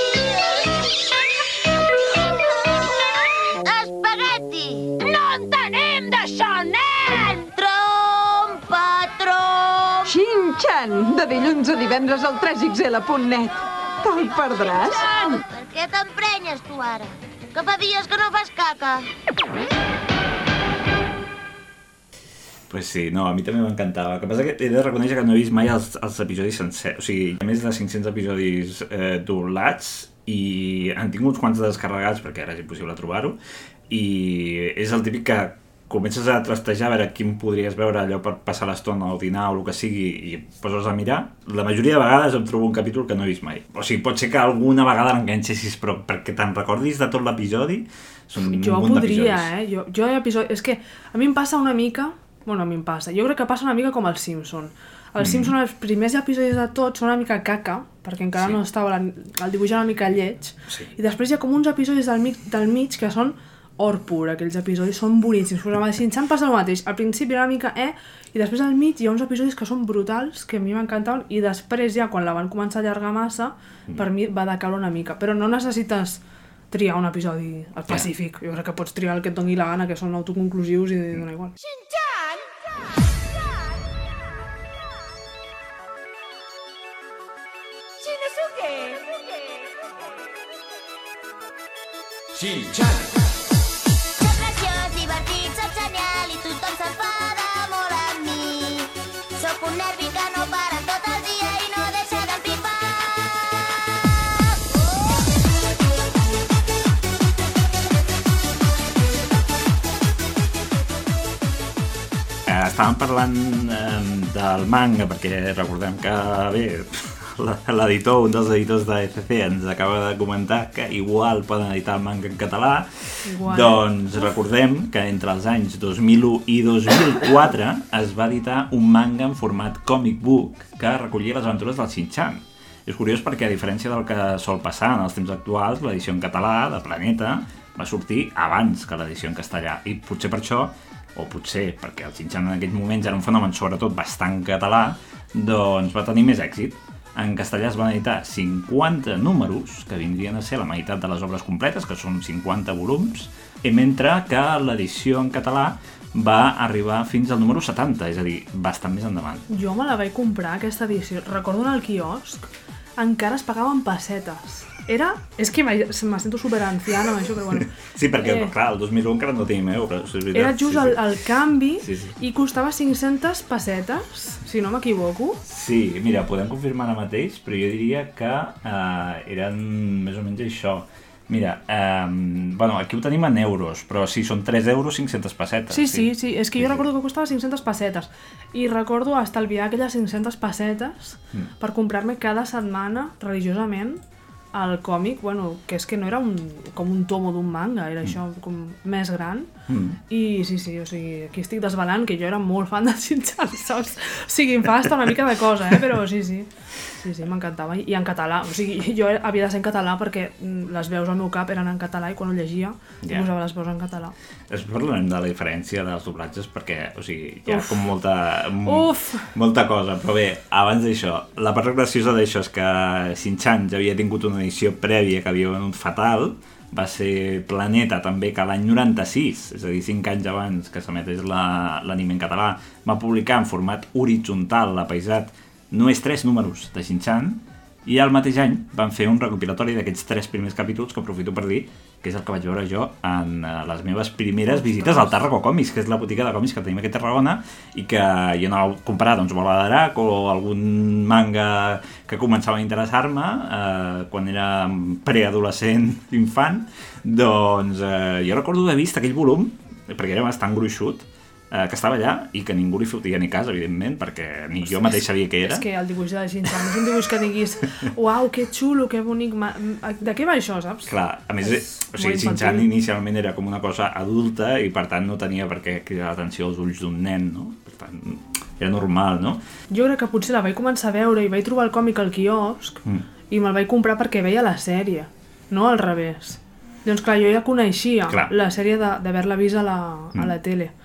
Espagueti. No en tenim d'això, nen! Trompa, trompa. Xin-xan, de dilluns a divendres al 3xl.net. Te'l perdràs? Per què t'emprenyes, tu, ara? Que fa dies que no fas caca. Pues sí, no, a mi també m'encantava. El que passa que he de reconèixer que no he vist mai els episodis sencers. O sigui, hi ha més de 500 episodis doblats i han tingut uns quants descarregats perquè ara és impossible trobar-ho. I és el típic que comences a trastejar a veure quin podries veure allò per passar l'estona o dinar o el que sigui i poses a mirar. La majoria de vegades em trobo un capítol que no he vist mai. O sigui, pot ser que alguna vegada l'enganxessis, però perquè te'n recordis de tot l'episodi són un munt d'episodis. Jo hi ha episodis... És que a mi em passa una mica... Bueno, a mi em passa. Jo crec que passa una mica com el Simpson. El Simpson, els primers episodis de tot són una mica caca, perquè encara no estava el dibuix una mica lleig, i després hi ha com uns episodis del mig que són or pur, aquells episodis són boníssims. Però amb el Shin-chan passa el mateix. Al principi era una mica i després al mig hi ha uns episodis que són brutals, que a mi m'encantaven, i després ja, quan la van començar a allargar massa, per mi va decaure una mica. Però no necessites triar un episodi específic. Jo crec que pots triar el que et doni la gana, que són autoconclusius i dona igual. Xin-xan! Soc graciós, divertit, soc genial i tothom s'enfada molt amb mi. Soc un nervi que no para tot el dia i no deixa d'empipar. Estàvem parlant del manga perquè recordem que, bé, l'editor, un dels editors d'ECC ens acaba de comentar que igual poden editar el manga en català. Doncs recordem que entre els anys 2001 i 2004 es va editar un manga en format comic book que recollia les aventures del Shin-chan. És curiós perquè, a diferència del que sol passar en els temps actuals, l'edició en català de Planeta va sortir abans que l'edició en castellà, i potser per això, o potser perquè el Shin-chan en aquells moments era un fenomen sobretot bastant català, doncs va tenir més èxit. En castellà es van editar 50 números, que vindrien a ser la meitat de les obres completes, que són 50 volums, mentre que l'edició en català va arribar fins al número 70, és a dir, bastant més endavant. Jo me la vaig comprar, aquesta edició. Recordo en el quiosc, encara es pagaven pessetes. És que me sento superanciana amb això, però bueno. Sí, perquè, clar, el 2001 encara no tenim euros. Era just el canvi i costava 500 pessetes, si no m'equivoco. Sí, mira, podem confirmar ara mateix, però jo diria que eren més o menys això. Mira, bueno, aquí ho tenim en euros, però sí, són 3 euros 500 pessetes. Sí, és que jo recordo que costava 500 pessetes i recordo estalviar aquelles 500 pessetes per comprar-me cada setmana religiosament el còmic, bueno, que és que no era com un tomo d'un manga, era això com més gran. I sí, o sigui, aquí estic desvelant que jo era molt fan de Shin-chan, saps? O sigui, em fa hasta una mica de cosa, però sí, m'encantava. I en català, o sigui, jo havia de ser en català perquè les veus al meu cap eren en català i quan ho llegia posava les veus en català. Després parlarem de la diferència dels doblatges perquè, o sigui, hi ha com molta cosa, però bé, abans d'això, la part graciosa d'això és que Shin-chan ja havia tingut una edició prèvia que havia venut fatal, va ser Planeta també, que l'any 96, és a dir, 5 anys abans que s'emetés l'anime en català, va publicar en format horitzontal, apaisat, només 3 números de Shin-chan, i al mateix any van fer un recopilatori d'aquests 3 primers capítols, que aprofito per dir que és el que vaig veure jo en les meves primeres visites al Tarraco Còmics, que és la botiga de còmics que tenim aquí a Tarragona, i que jo anava a comprar Bola de Drac o algun manga que començava a interessar-me quan era preadolescent, infant. Doncs jo recordo haver vist aquell volum, perquè era bastant gruixut, que estava allà i que ningú li fotia ni cas, evidentment, perquè ni jo mateix sabia què era. És que el dibuix de Shin-chan és un dibuix que diguis uau, que xulo, que bonic, de què va això, saps? Clar, a més, o sigui, Shin-chan inicialment era com una cosa adulta i per tant no tenia per què cridar l'atenció als ulls d'un nen, no? Per tant, era normal, no? Jo crec que potser la vaig començar a veure i vaig trobar el còmic al quiosc i me'l vaig comprar perquè veia la sèrie, no al revés. Doncs clar, jo ja coneixia la sèrie d'haver-la vist a la tele.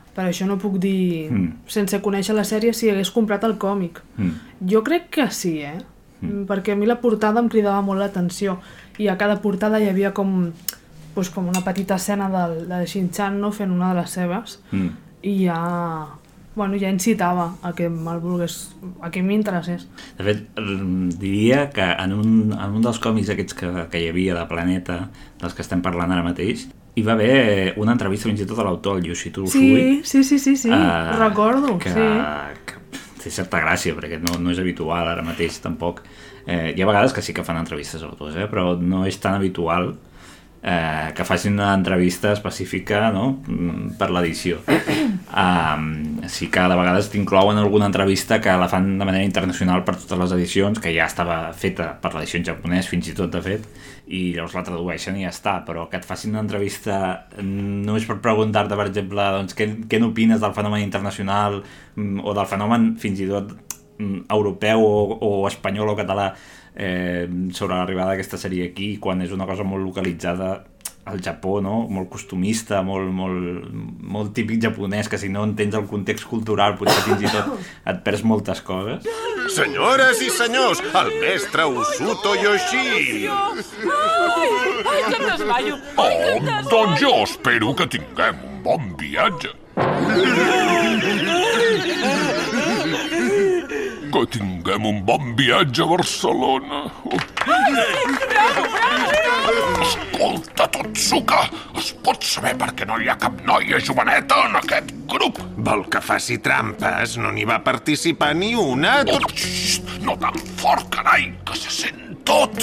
Per això no puc dir, sense conèixer la sèrie, si hagués comprat el còmic. Jo crec que sí, perquè a mi la portada em cridava molt l'atenció i a cada portada hi havia com una petita escena de Shin-chan, no?, fent una de les seves i ja incitava a que me'l volgués, a que m'interessés. De fet, diria que en un dels còmics aquests que hi havia de Planeta, dels que estem parlant ara mateix, hi va haver una entrevista fins i tot a l'autor, el Yoshitaro Usui. Sí, recordo. Que té certa gràcia, perquè no és habitual ara mateix tampoc. Hi ha vegades que sí que fan entrevistes a autors, però no és tan habitual que facin una entrevista específica, no?, per l'edició. Sí que de vegades t'inclouen alguna entrevista que la fan de manera internacional per totes les edicions, que ja estava feta per l'edició en japonès fins i tot, de fet, i llavors la tradueixen i ja està, però que et facin una entrevista només per preguntar-te, per exemple, doncs, què n'opines del fenomen internacional o del fenomen fins i tot europeu o espanyol o català sobre l'arribada d'aquesta sèrie aquí, quan és una cosa molt localitzada al Japó, no? Molt costumista, molt típic japonès, que si no entens el context cultural potser fins i tot et perds moltes coses. Senyores i senyors, el mestre Usuto Yoshi! Ai, que em desmaio! Doncs jo espero que tinguem un bon viatge. Que tinguem un bon viatge a Barcelona. Escolta, Totsuka, es pot saber per què no hi ha cap noia joveneta en aquest grup? Vol que faci trampes? No n'hi va participar ni una? No tan fort, carai, que se sent tot.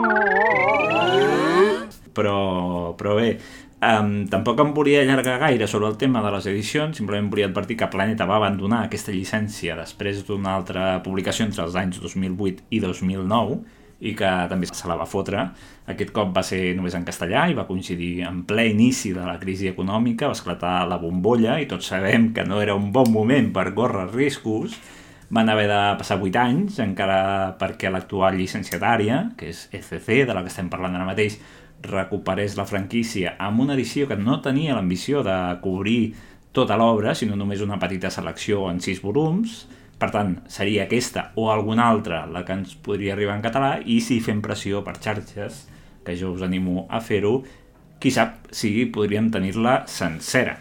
Però bé, tampoc em volia allargar gaire sobre el tema de les edicions, simplement volia advertir que Planeta va abandonar aquesta llicència després d'una altra publicació entre els anys 2008 i 2009 i que també se la va fotre. Aquest cop va ser només en castellà i va coincidir en ple inici de la crisi econòmica, va esclatar la bombolla i tots sabem que no era un bon moment per córrer riscos. Van haver de passar 8 anys encara perquè l'actual llicenciatària, que és ECC, de la que estem parlant ara mateix, recuperés la franquícia amb una edició que no tenia l'ambició de cobrir tota l'obra, sinó només una petita selecció en 6 volums. Per tant, seria aquesta o alguna altra la que ens podria arribar en català, i si fem pressió per xarxes, que jo us animo a fer-ho, qui sap si podríem tenir-la sencera.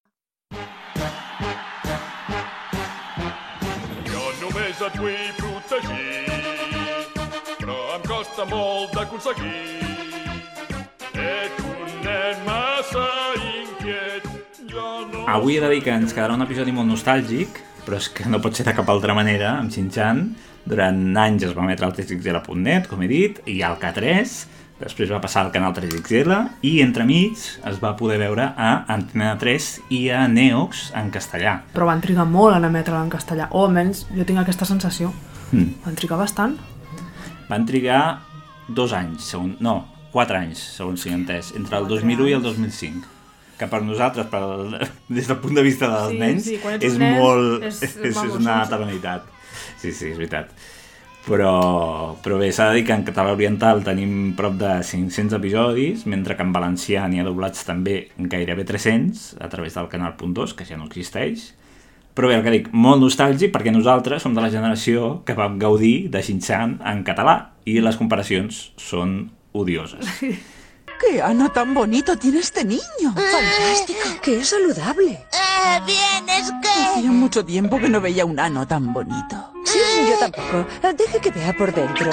Jo només et vull protegir, però em costa molt d'aconseguir. Ets un nen massa inquiet. Avui he de dir que ens quedarà un episodi molt nostàlgic, però és que no pot ser de cap altra manera, amb Shin-chan. Durant anys es va emetre al 3xl.net, com he dit, i al K3, després va passar al canal 3XL, i entremig es va poder veure a Antena 3 i a Neox en castellà. Però van trigar molt en emetre-la en castellà, o almenys jo tinc aquesta sensació. Van trigar bastant. Van trigar 2 anys, 4 anys, segons si entès, entre el 2001 i el 2005. Que per nosaltres, des del punt de vista dels nens, és molt... és una eternitat. Sí, és veritat. Però bé, s'ha de dir que en català oriental tenim prop de 500 episodis, mentre que en valencià n'hi ha doblats també gairebé 300, a través del canal .2, que ja no existeix. Però bé, el que dic, molt nostàlgic, perquè nosaltres som de la generació que vam gaudir de Shin-chan en català, i les comparacions són odioses. ¡Qué ano tan bonito tiene este niño! ¡Fantástico! ¡Qué saludable! Bien, es que... Hacía mucho tiempo que no veía un ano tan bonito. Sí, yo tampoco. Deje que vea por dentro.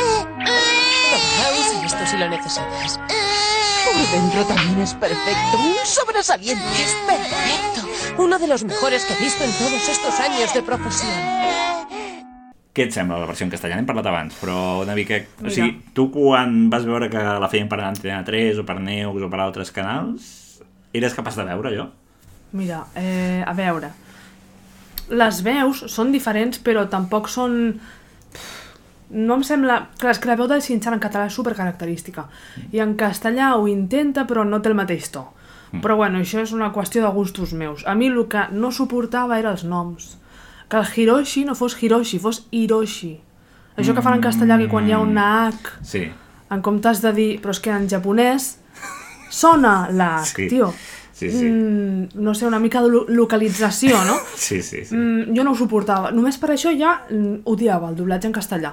Usa esto si lo necesitas. Por dentro también es perfecto. Un sobresaliente. Es perfecto. Uno de los mejores que he visto en todos estos años de profesión. Què et sembla la versió en castellà? N'hem parlat abans, però una mica... O sigui, tu quan vas veure que la feien per Antena 3 o per Neox o per altres canals, eres capaç de veure allò? Mira, a veure... Les veus són diferents, però tampoc són... No em sembla... Clar, és que la veu de Shin-chan en català és supercaracterística. I en castellà ho intenta, però no té el mateix to. Però bueno, això és una qüestió de gustos meus. A mi el que no suportava eren els noms. Que el Hiroshi no fos Hiroshi, fos Hiroshi. Això que fan en castellà, que quan hi ha una H, en comptes de dir... Però és que en japonès sona la H, tio. no sé, una mica de localització, no? Sí. Jo no ho suportava. Només per això ja odiava el doblatge en castellà.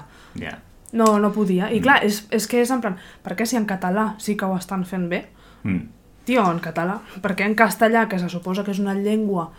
No podia. I clar, és que és en plan, per què si en català sí que ho estan fent bé? Tio, en català. Per què en castellà, que se suposa que és una llengua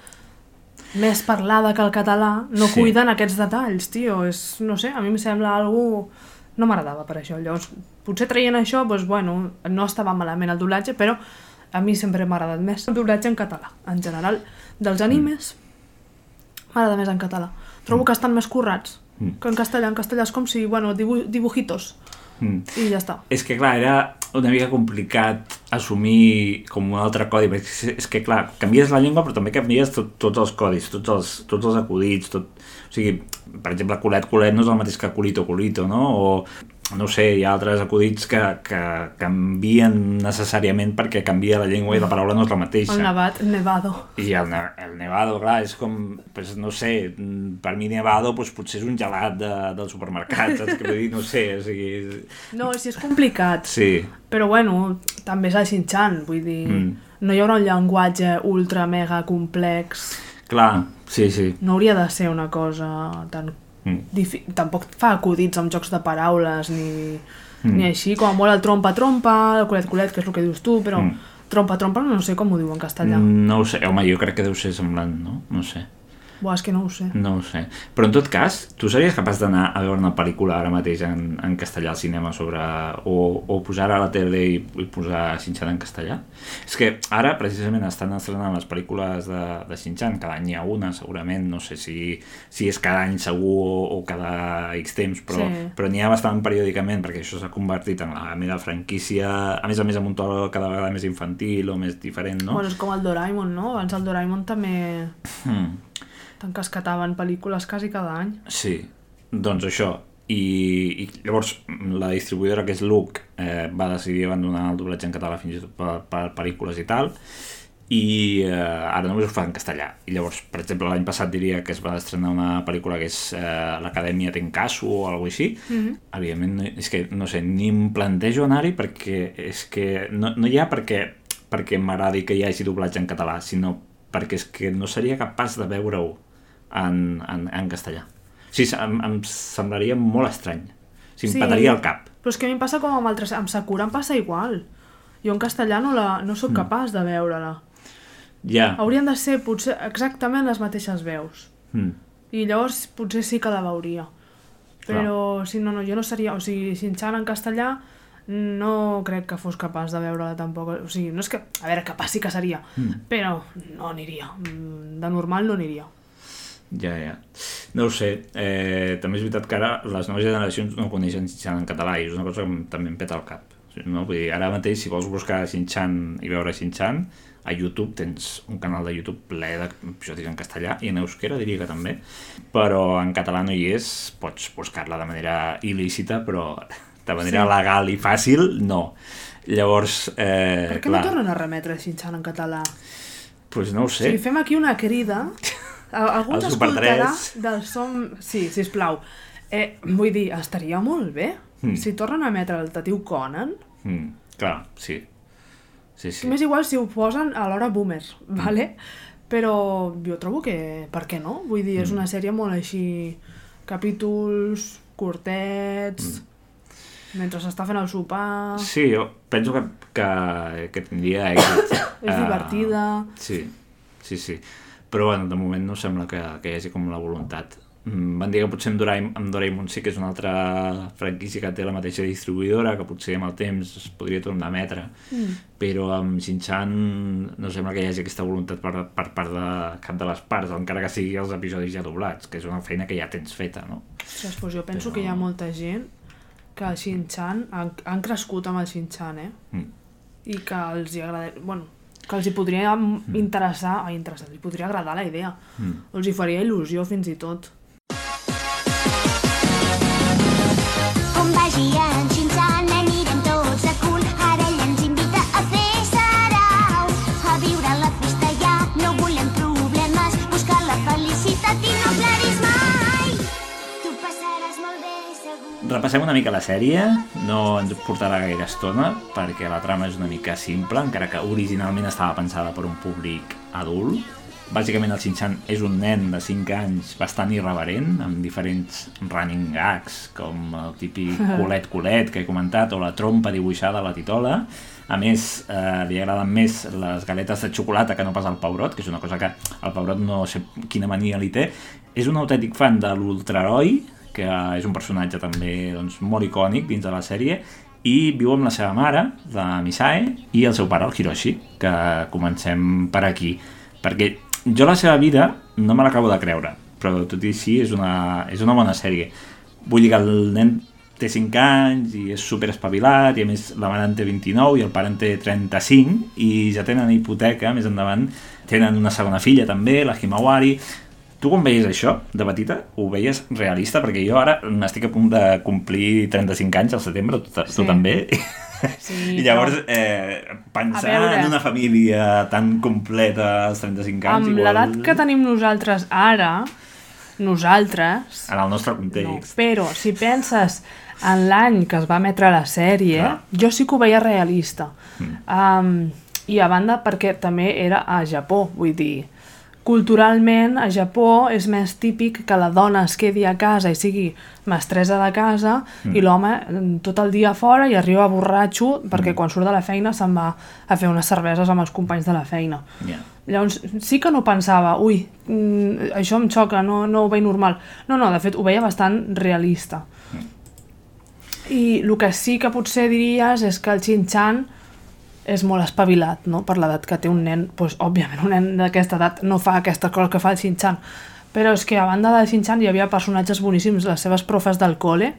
més parlada que el català, no cuiden aquests detalls, tio? No sé, a mi em sembla algú... No m'agradava per això. Llavors, potser traient això, doncs, bueno, no estava malament el doblatge, però a mi sempre m'ha agradat més el doblatge en català. En general, dels animes, m'agrada més en català. Trobo que estan més currats que en castellà. En castellà és com si, bueno, dibujitos. I ja està. És que, clar, era una mica complicat assumir com un altre codi, perquè és que, clar, canvies la llengua, però també canvies tots els codis, tots els acudits, tot... O sigui, per exemple, colet no és el mateix que culito, no? O, no sé, hi ha altres acudits que canvien necessàriament perquè canvia la llengua i la paraula no és la mateixa. El nevado. I el nevado, clar, és com, pues, no sé, per mi nevado pues, potser és un gelat del supermercat, saps què vull dir? No sé, o sigui... No, sí, és complicat. Sí. Però, bueno, també és el Shin-chan, vull dir, no hi haurà un llenguatge ultra mega complex. Clar, sí. No hauria de ser una cosa tan... Tampoc fa acudits amb jocs de paraules ni així, com molt el trompa-trompa, el colet-colet, que és el que dius tu, però trompa-trompa no sé com ho diu en castellà. No ho sé, home, jo crec que deu ser semblant, no? No sé. Buah, és que no ho sé. No ho sé. Però en tot cas, tu series capaç d'anar a veure una pel·lícula ara mateix en castellà al cinema o posar a la tele i posar Shin-chan en castellà? És que ara, precisament, estan estrenant les pel·lícules de Shin-chan, cada any hi ha una, segurament, no sé si és cada any segur o cada X temps, però n'hi ha bastant periòdicament, perquè això s'ha convertit en la meva franquícia, a més amb un to cada vegada més infantil o més diferent, no? Bueno, és com el Doraemon, no? Abans el Doraemon també... T'encascataven pel·lícules quasi cada any. Sí, doncs això. I llavors la distribuïdora, que és Look, va decidir abandonar el doblatge en català fins i tot per pel·lícules i tal, i ara només ho fa en castellà. I llavors, per exemple, l'any passat diria que es va estrenar una pel·lícula que és l'Acadèmia Tenkasu o alguna cosa així. Evidentment, és que, no sé, ni em plantejo anar-hi perquè és que no hi ha perquè m'agradi que hi hagi doblatge en català, sinó perquè és que no seria capaç de veure-ho en castellà. O sigui, em semblaria molt estrany. O sigui, em petaria el cap. Però és que a mi em passa com amb altres... Amb Sakura em passa igual. Jo en castellà no sóc capaç de veure-la. Ja. Haurien de ser potser exactament les mateixes veus. I llavors potser sí que la veuria. Però si no, jo no seria... O sigui, Shin-chan en castellà no crec que fos capaç de veure-la tampoc. O sigui, no és que... A veure, capaç sí que seria, però no aniria. De normal no aniria. Ja. No ho sé. També és veritat que ara les noves generacions no coneixen Shin-chan en català i és una cosa que també em peta el cap. No? Vull dir, ara mateix, si vols buscar Shin-chan i veure Shin-chan, a YouTube tens un canal de YouTube ple d'episodis en castellà i en euskera diria que també, però en català no hi és. Pots buscar-la de manera il·lícita, però de manera legal i fàcil, no. Llavors, per què no tornen a remetre Shin-chan en català? Doncs no ho sé. O sigui, fem aquí una crida... Algú ens escoltarà del som... Sí, sisplau. Vull dir, estaria molt bé si tornen a emetre el Tatiu Conan. Clar, sí. M'és igual si ho posen a l'hora boomer, vale? Però jo trobo que... Per què no? Vull dir, és una sèrie molt així... Capítols curtets... Mentre s'està fent el sopar... Sí, jo penso que tindria èxit. És divertida... Sí. Però bueno, de moment no sembla que hi hagi com la voluntat. Van dir que potser amb Doraemon sí que és una altra franquícia que té la mateixa distribuïdora, que potser amb el temps es podria tornar a emetre, però amb Shin-chan no sembla que hi hagi aquesta voluntat per part de cap de les parts, encara que sigui els episodis ja doblats, que és una feina que ja tens feta, no? Ostres, doncs jo penso que hi ha molta gent que el Shin-chan han crescut amb el Shin-chan, i que els hi agrada... Bueno, que els hi podria interessar, els hi podria agradar la idea. Els hi faria il·lusió fins i tot. On vagi en Shin-chan anirem tots a cul. Ara ell ens invita a fer sarau, a viure la festa ja, no volem problemes, buscar la felicitat i no ploris mai. Tu passaràs molt bé segur. repassem una mica la sèrie, no ens portarà gaire estona, perquè la trama és una mica simple, encara que originalment estava pensada per un públic adult. Bàsicament el Shin-chan és un nen de 5 anys bastant irreverent, amb diferents running gags, com el típic culet-culet que he comentat, o la trompa dibuixada a la titola. A més, li agraden més les galetes de xocolata que no pas el Pebrot, que és una cosa que el Pebrot no sé quina mania li té. És un autèntic fan de l'Ultraheroi, que és un personatge també doncs, molt icònic dins de la sèrie, i viu amb la seva mare, la Misae, i el seu pare, el Hiroshi, que comencem per aquí. Perquè jo la seva vida no me l'acabo de creure, però tot i així és una bona sèrie. Vull dir que el nen té 5 anys i és super espavilat, i a més la mare en té 29 i el pare en té 35, i ja tenen hipoteca, més endavant tenen una segona filla també, la Himawari. Tu quan veies això, de petita, ho veies realista? Perquè jo ara m'estic a punt de complir 35 anys al setembre, tu també. Sí, i llavors pensar en una família tan completa als 35 anys... Amb l'edat que tenim nosaltres ara, nosaltres... En el nostre context. No, però si penses en l'any que es va emetre la sèrie, jo sí que ho veia realista. I a banda perquè també era a Japó, vull dir... Culturalment, a Japó és més típic que la dona es quedi a casa i sigui mestressa de casa i l'home tot el dia fora i arriba borratxo perquè quan surt de la feina se'n va a fer unes cerveses amb els companys de la feina. Llavors, sí que no pensava, ui, això em xoca, no ho veig normal. No, de fet, ho veia bastant realista. I el que sí que potser diries és que el Shin-chan és molt espavilat, no? Per l'edat que té un nen, doncs, òbviament un nen d'aquesta edat no fa aquesta cosa que fa el Shin-chan, però és que a banda del Shin-chan hi havia personatges boníssims, les seves profes del col·le,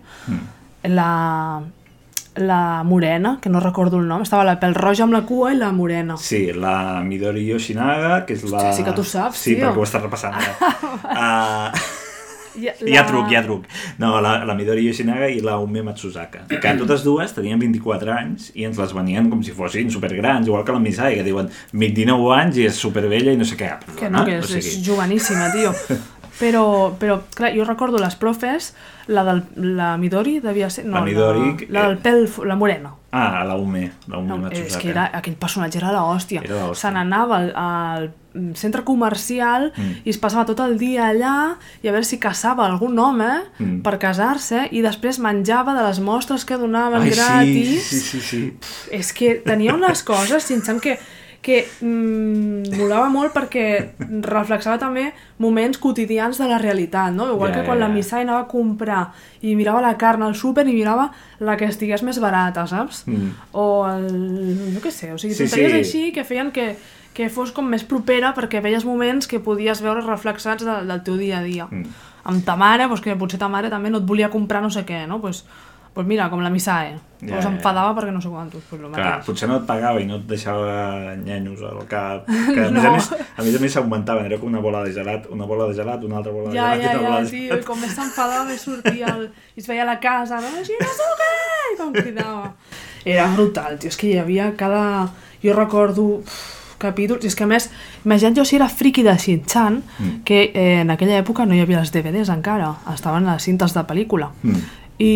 la morena, que no recordo el nom, estava la pèl roja amb la cua i la morena. Sí, la Midori Yoshinaga, que és la... Hòstia, sí que tu saps, sí, perquè ho estàs repassant ara. Hi ha truc. No, la Midori Yoshinaga i la Ume Matsuzaka, que totes dues tenien 24 anys i ens les venien com si fossin supergrans, igual que la Misae, que diuen 29 anys i és supervella i no sé què. Que no, que és joveníssima, tio. Però, clar, jo recordo les profes, la Midori devia ser... No, la del pèl, la morena. Ah, la Ume Matsuzaka. És que aquell personatge era l'hòstia. Se n'anava al centre comercial i es passava tot el dia allà i a veure si caçava algun home per casar-se i després menjava de les mostres que donaven gratis. Sí. És que tenia unes coses, Shin-chan, que molava molt perquè reflexava també moments quotidians de la realitat, no? Igual que quan la Misae anava a comprar i mirava la carn al súper i mirava la que estigués més barata, saps? O jo què sé, o sigui, tonteries així que feien que fos com més propera perquè veies moments que podies veure reflexats del teu dia a dia. Amb ta mare, que potser ta mare també no et volia comprar no sé què, no? Doncs mira, com la Misae, s'enfadava perquè no sé quantos. Clar, potser no et pagava i no et deixava nyenyos al cap, que a més a més s'augmentaven, era com una bola de gelat, una altra bola de gelat. Tio, i com més s'enfadava més sortia i es veia a la casa, no? Shinosuke! I com cridava. Era brutal, tio, és que hi havia cada... Jo recordo capítols, és que a més, imagina't jo si era friki de Shin-chan, que en aquella època no hi havia els DVDs encara, estaven les cintes de pel·lícula. I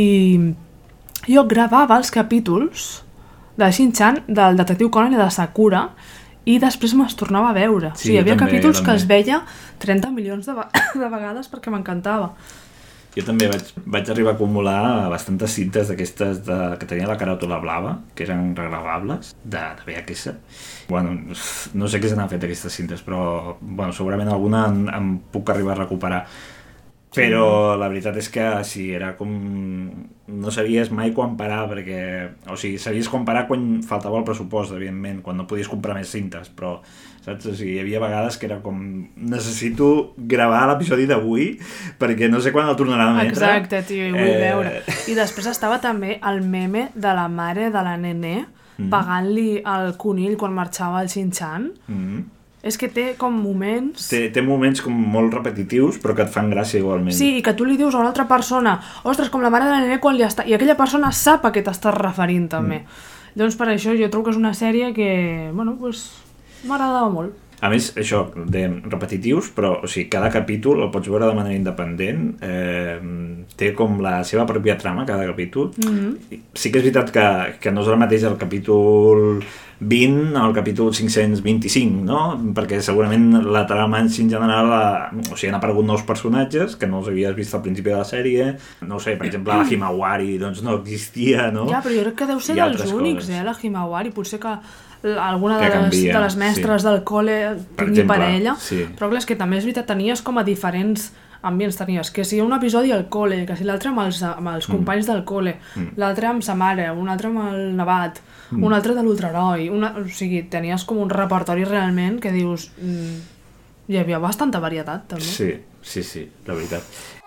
jo gravava els capítols de Shin-chan, del Detectiu Conan i de Sakura, i després me'ls tornava a veure. O sigui, hi havia capítols que els veia 30 milions de vegades perquè m'encantava. Jo també vaig arribar a acumular bastantes cintes d'aquestes que tenia la caràtula blava, que eren regravables, de VHS. Bueno, no sé què se n'han fet aquestes cintes, però segurament alguna em puc arribar a recuperar. Però la veritat és que sí, era com... No sabies mai quan parar, perquè... O sigui, sabies quan parar quan faltava el pressupost, evidentment, quan no podies comprar més cintes, però, saps? O sigui, hi havia vegades que era com... Necessito gravar l'episodi d'avui, perquè no sé quan el tornaran a emetre. Exacte, tio, i vull veure. I després estava també el meme de la mare de la Nené pagant-li el conill quan marxava al Shin-chan. És que té com moments... Té moments com molt repetitius, però que et fan gràcia igualment. Sí, i que tu li dius a una altra persona, ostres, com la mare de la Nené quan li està... I aquella persona sap a què t'estàs referint, també. Doncs per això jo trobo que és una sèrie que, bueno, doncs, m'agradava molt. A més, això, de repetitius, però o sigui, cada capítol el pots veure de manera independent, té com la seva pròpia trama, cada capítol. Sí que és veritat que no és el mateix el capítol 20 al capítol 525, no? Perquè segurament la trama en general, o sigui, han aparegut nous personatges que no els havies vist al principi de la sèrie, no sé, per exemple, la Himawari doncs no existia, no? Ja, però jo crec que deu ser dels únics, la Himawari, potser que alguna de les mestres del col·le tingui parella, però clar, és que també és veritat, tenies com a diferents ambients, tenies que si un episodi al col·le, que si l'altre amb els companys del col·le, l'altre amb sa mare, un altre amb el nevat, un altre de l'ultraheroi, o sigui, tenies com un repertori realment que dius, hi havia bastanta varietat també. Sí, la veritat.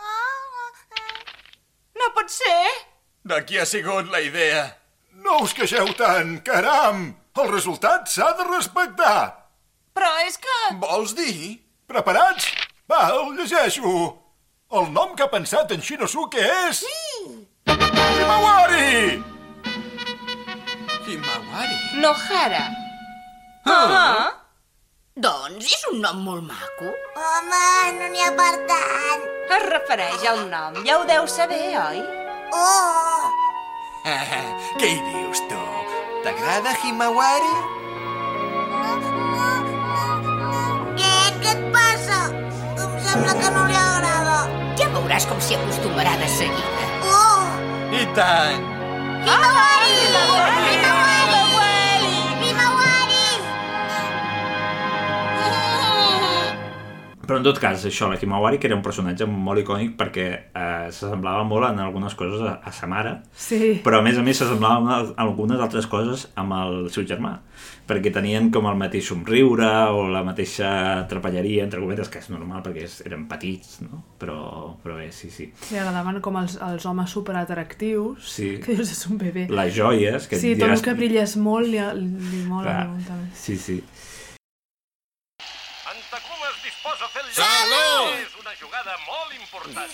No pot ser! De qui ha sigut la idea? No us queixeu tant, caram! El resultat s'ha de respectar! Però és que... Vols dir? Preparats? Va, el llegeixo. El nom que ha pensat en Shinosuke és... Himawari! Himawari? Nohara. Doncs és un nom molt maco. Home, no n'hi ha per tant. Es refereix al nom, ja ho deu saber, oi? Què hi dius, tu? T'agrada Himawari? Què et passa? Em sembla que no li agrada. Ja veuràs com s'hi acostumarà de seguida. I tant! Himawari! Però en tot cas, això, la Himawari, que era un personatge molt icònic perquè s'assemblava molt en algunes coses a sa mare, però a més s'assemblava en algunes altres coses amb el seu germà, perquè tenien com el mateix somriure o la mateixa trapelleria, entre cometes, que és normal perquè eren petits, no? Però bé, sí. Li agradaven com els homes superatractius, que dius, és un bebè. Les joies. Sí, tot el que brilles molt li mola molt també. Sí. Salut! És una jugada molt important.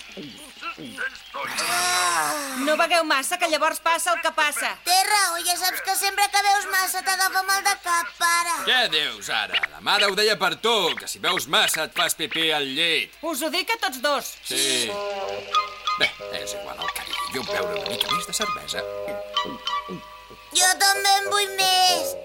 No begueu massa, que llavors passa el que passa. Té raó, ja saps que sempre que veus massa t'agafa mal de cap, pare. Què dius ara? La mare ho deia per tu, que si veus massa et fas pipí al llit. Us ho dic a tots dos. Sí. Bé, és igual el carinyo, beure una mica més de cervesa. Jo també en vull més.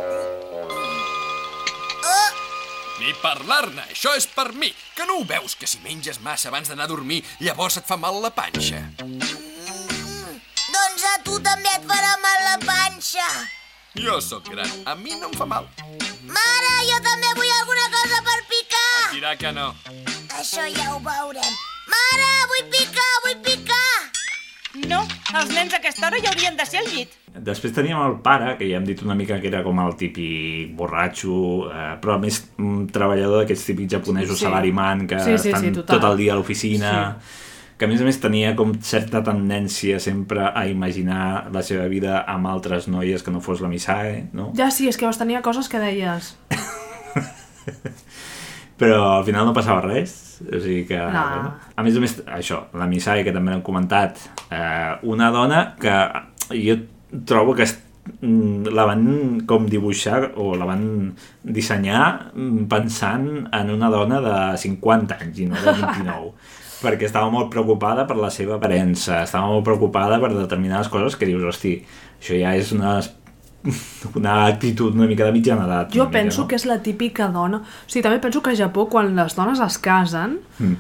Ni parlar-ne, això és per mi. Que no ho veus, que si menges massa abans d'anar a dormir, llavors et fa mal la panxa? Doncs a tu també et farà mal la panxa. Jo sóc gran, a mi no em fa mal. Mare, jo també vull alguna cosa per picar. Et dirà que no. Això ja ho veurem. Mare, vull picar. No, els nens a aquesta hora ja haurien de ser al llit. Després teníem el pare, que ja hem dit una mica que era com el típic borratxo, però a més treballador d'aquests típics japonesos salariman que estan tot el dia a l'oficina, que a més tenia com certa tendència sempre a imaginar la seva vida amb altres noies que no fos la Misae, no? Ja sí, és que tenia coses que deies. Però al final no passava res. O sigui que, bueno, a més, això, la Misae, que també l'hem comentat, una dona que jo trobo que la van com dibuixar o la van dissenyar pensant en una dona de 50 anys i no de 29, perquè estava molt preocupada per la seva aparença, estava molt preocupada per determinades coses que dius, hosti, això ja és una actitud una mica de mitjana edat. Jo penso que és la típica dona... O sigui, també penso que a Japó, quan les dones es casen,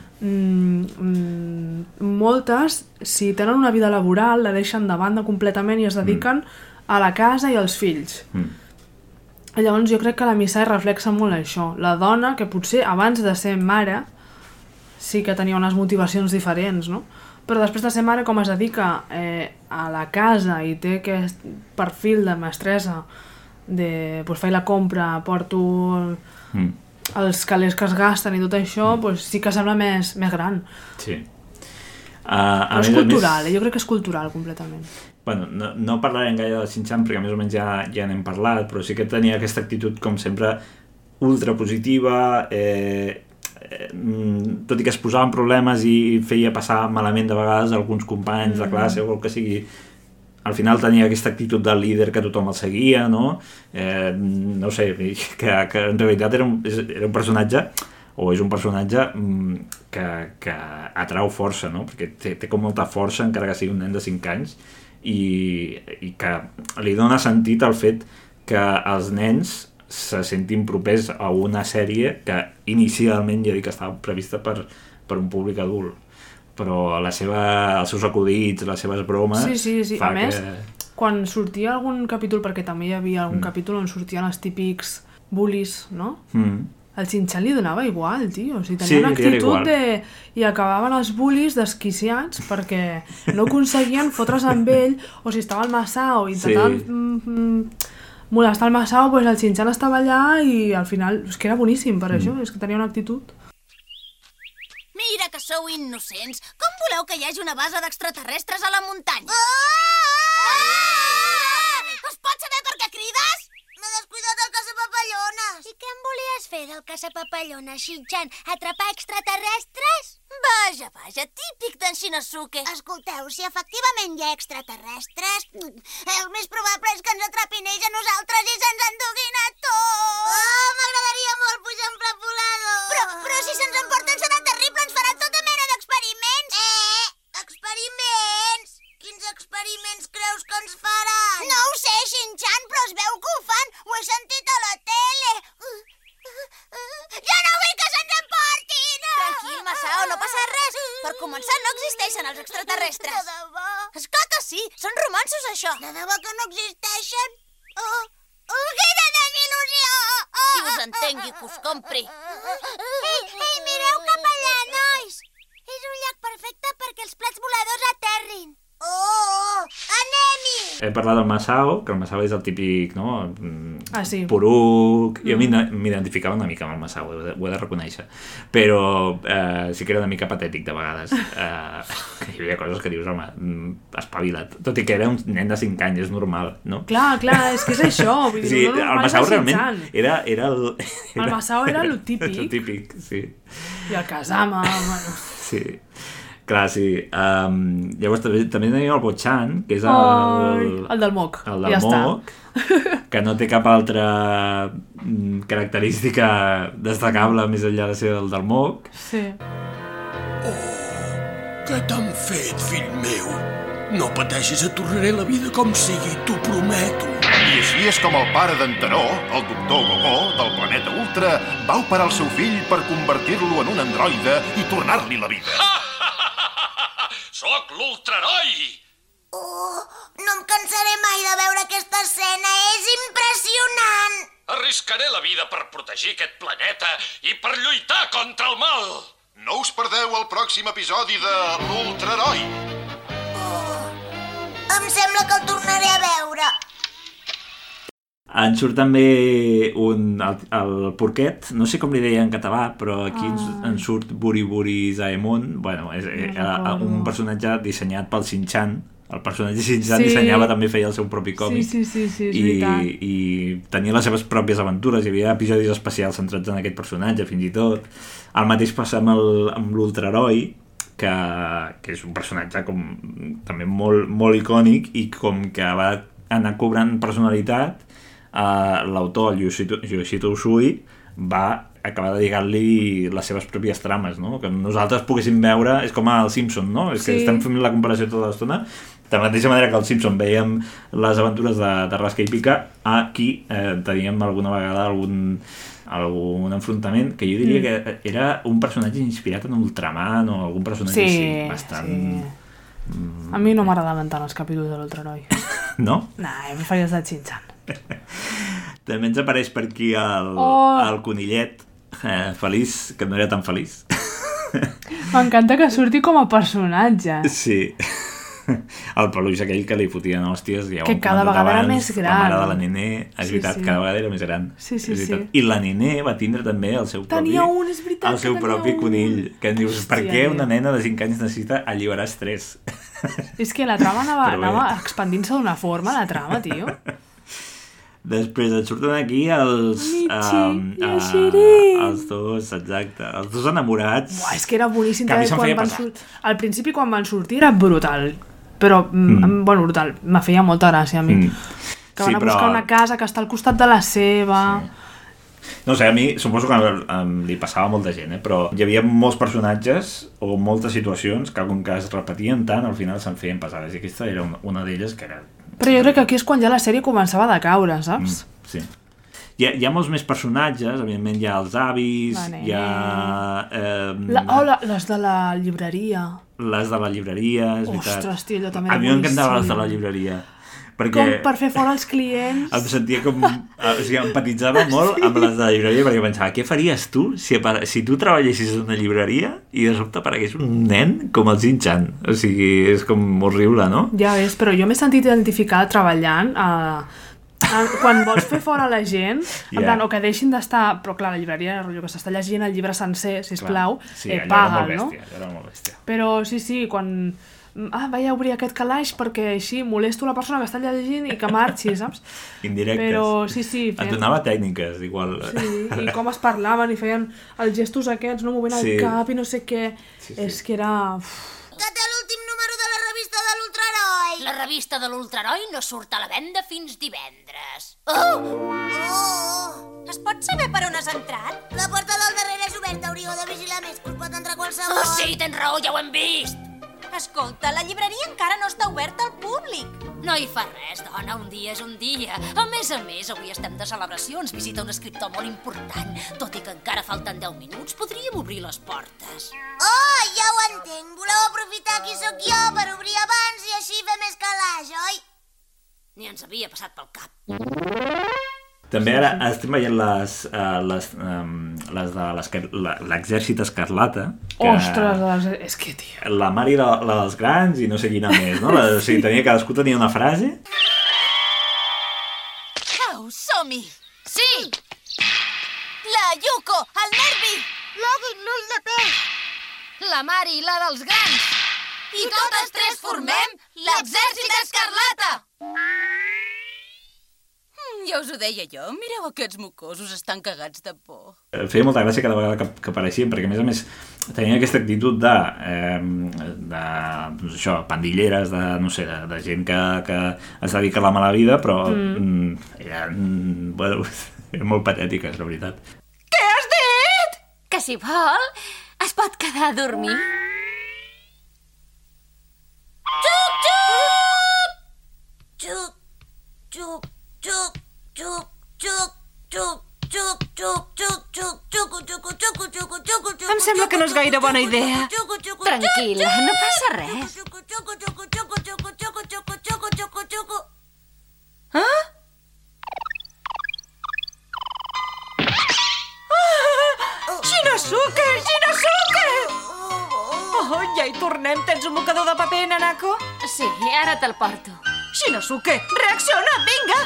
moltes, si tenen una vida laboral, la deixen de banda completament i es dediquen a la casa i als fills. Llavors jo crec que la Misae reflexa molt això. La dona, que potser abans de ser mare, sí que tenia unes motivacions diferents, no? Però després de ser mare, com es dedica a la casa i té aquest perfil de mestressa, de faig la compra, porto els calés que es gasten i tot això, sí que sembla més gran. Sí. Però és cultural, jo crec que és cultural completament. Bueno, no parlarem gaire del Shin-chan perquè més o menys ja n'hem parlat, però sí que tenia aquesta actitud com sempre ultra positiva, tot i que es posava en problemes i feia passar malament de vegades alguns companys de classe o el que sigui, al final tenia aquesta actitud de líder que tothom el seguia, no? No sé, que en realitat era un personatge, o és un personatge que atrau força, no? Perquè té com molta força, encara que sigui un nen de 5 anys, i que li dona sentit al fet que els nens se sentin propers a una sèrie que inicialment ja dic que estava prevista per un públic adult, però els seus acudits, les seves bromes... Sí. A més, quan sortia algun capítol, perquè també hi havia algun capítol on sortien els típics bullies, no? El Shin-chan li donava igual, tio. O sigui, tenia una actitud de... I acabaven els bullies desquiciats perquè no aconseguien fotre's amb ell, o si estava el Masao intentant molestar el Masao, doncs el Shin-chan estava allà i al final... És que era boníssim per això, és que tenia una actitud... Mira que sou innocents. Com voleu que hi hagi una base d'extraterrestres a la muntanya? Es pot saber per què crides? M'he descuidat el caçapapallones. I què em volies fer del caçapapallones, Shin-chan? Atrapar extraterrestres? Vaja, típic d'en Shinosuke. Escolteu, si efectivament hi ha extraterrestres, el més probable és que ens atrapin ells a nosaltres i se'ns enduguin a tots. Oh, m'agradaria molt pujar en pla volador. Però si se'ns emporten serà terrible, ens faran tota mena d'experiments. Experiments? Quins experiments creus que ens faran? No ho sé, Shin-chan, però es veu que ho fan. Ho he sentit a la tele. Jo no vull que se'ns emportin! Tranquil, Masao, no passa res. Per començar, no existeixen els extraterrestres. De debò? Esclar que sí, són romanços, això. De debò que no existeixen? Quina desil·lusió! Qui us entengui, que us compri. Ei, mireu cap allà, nois. És un lloc perfecte perquè els plats voladors aterrin. Anem-hi! He parlat del Masao, que el Masao és el típic, no? Sí. Poruc. Jo m'identificava una mica amb el Masao, ho he de reconèixer. Però sí que era una mica patètic de vegades. Hi havia coses que dius, home, espavila't. Tot i que era un nen de 5 anys, és normal, no? Clar, és que és això. Vull dir, sí, el Masao realment era el... El Masao era lo típic. El típic, sí. I el Kazama, bueno... Sí. Clar, sí. Llavors també tenim el Bochan, que és el del moc. El del moc, que no té cap altra característica destacable més enllà de ser el del moc. Sí. Què t'han fet, fill meu? No pateixis, et tornaré la vida com sigui, t'ho prometo. I així és com el pare d'en Tenó, el doctor Gogó, del planeta Ultra, va operar el seu fill per convertir-lo en un androide i tornar-li la vida. Soc l'Ultraheroi! No em cansaré mai de veure aquesta escena, és impressionant! Arriscaré la vida per protegir aquest planeta i per lluitar contra el mal! No us perdeu el pròxim episodi de l'Ultraheroi! Em sembla que el tornaré a veure. En surt també el porquet, no sé com li deia en català, però aquí en surt Buriburi Zaemon. Bueno, és un personatge dissenyat pel Shin-chan. El personatge Shin-chan dissenyava, també feia el seu propi còmic. Sí, és veritat. I tenia les seves pròpies aventures, hi havia episodis especials centrats en aquest personatge, fins i tot. El mateix passa amb l'Ultraheroi, que és un personatge també molt icònic i com que va anar cobrant personalitat. L'autor, el Yoshito Usui, va acabar dedicant-li les seves pròpies trames, no? Que nosaltres poguéssim veure, és com el Simpson, no? És que estem fent la comparació tota l'estona. De la mateixa manera que el Simpson veiem les aventures de Rasca i Pica, aquí teníem alguna vegada algun enfrontament que jo diria que era un personatge inspirat en Ultraman o algun personatge així, bastant... A mi no m'agradaven tant els capítols de l'Ultraheroi. No? No, jo preferia els de Shin-chan. També ens apareix per aquí el conillet feliç, que no era tan feliç. M'encanta que surti com a personatge. Sí. El peluix aquell que li fotien hòsties. Que cada vegada era més gran. La mare de la Nené, és veritat, cada vegada era més gran. Sí. I la Nené va tindre també el seu propi conill. Que dius, per què una nena de 5 anys necessita alliberar estrès? És que la trama anava expandint-se d'una forma, la trama, tio. Després et surten aquí els dos, exacte, els dos enamorats. Buah, és que era boníssim. Al principi quan van sortir era brutal. però, bueno, brutal, me feia molta gràcia a mi. Que van a buscar una casa que està al costat de la seva... No sé, a mi suposo que li passava a molta gent, però hi havia molts personatges o moltes situacions que com que es repetien tant, al final se'n feien pesades, i aquesta era una d'elles que era... Però jo crec que aquí és quan ja la sèrie començava a decaure, saps? Sí. Hi ha molts més personatges, evidentment hi ha els avis, hi ha... les de la llibreria. Les de la llibreria, és veritat. Ostres, tio, allò també era boníssim. A mi m'encantava les de la llibreria. Perquè com per fer fora els clients. Em sentia com... O sigui, empatitzava molt amb les de la llibreria perquè pensava, què faries tu si tu treballessis en una llibreria i de sobte aparegués un nen com el Shin-chan? O sigui, és com horrible, no? Ja ves, però jo m'he sentit identificada treballant quan vols fer fora la gent, en plan, o que deixin d'estar... Però clar, la llibreria, que s'està llegint el llibre sencer, sisplau, paga, no? Era molt bèstia. Però sí, quan... vaig a obrir aquest calaix perquè així molesto la persona que està llegint i que marxi, saps? Indirectes. Però sí, et donava tècniques, igual. Sí, i com es parlaven i feien els gestos aquests, no movent el cap i no sé què. És que era... Que té l'últim número de la revista de l'Ultraheroi. La revista de l'Ultraheroi no surt a la venda fins divendres. Es pot saber per on has entrat? La porta del darrere és oberta, hauríeu de vigilar més, que us pot entrar qualsevol. Sí, tens raó, ja ho hem vist. Escolta, la llibreria encara no està oberta al públic. No hi fa res, dona, un dia és un dia. A més, avui estem de celebracions, visita un escriptor molt important. Tot i que encara falten 10 minuts, podríem obrir les portes. Oh, ja ho entenc. Voleu aprofitar qui sóc jo per obrir abans i així fer més calaix, oi? Ni ens havia passat pel cap. També ara estem veient les de l'Exèrcit Escarlata. Ostres, és que, tio... La Mari, la dels grans i no sé quina més, no? O sigui, cadascú tenia una frase. Au, som-hi! Sí! La Yuko, el Nervi! L'Ogin, l'ull de peix! La Mari, la dels grans! I totes tres formem l'Exèrcit Escarlata! Ja us ho deia jo, mireu aquests mocosos, estan cagats de por. Feia molta gràcia cada vegada que apareixien, perquè a més tenien aquesta actitud de doncs això, pandilleres, de gent que es dedica a la mala vida, però eren molt patètiques, la veritat. Què has dit? Que si vol, es pot quedar a dormir. Xuc, xuc! Xuc, xuc, xuc, xuc, xuc, xuc, xuc, xuc, xuc, xuc, xuc, xuc. Em sembla que no és gaire bona idea. Tranquil·la, no passa res. Shinosuke! Shinosuke! Oh, ja hi tornem. Tens un mocador de paper, Nanako? Sí, ara te'l porto. Shinosuke, reacciona, vinga!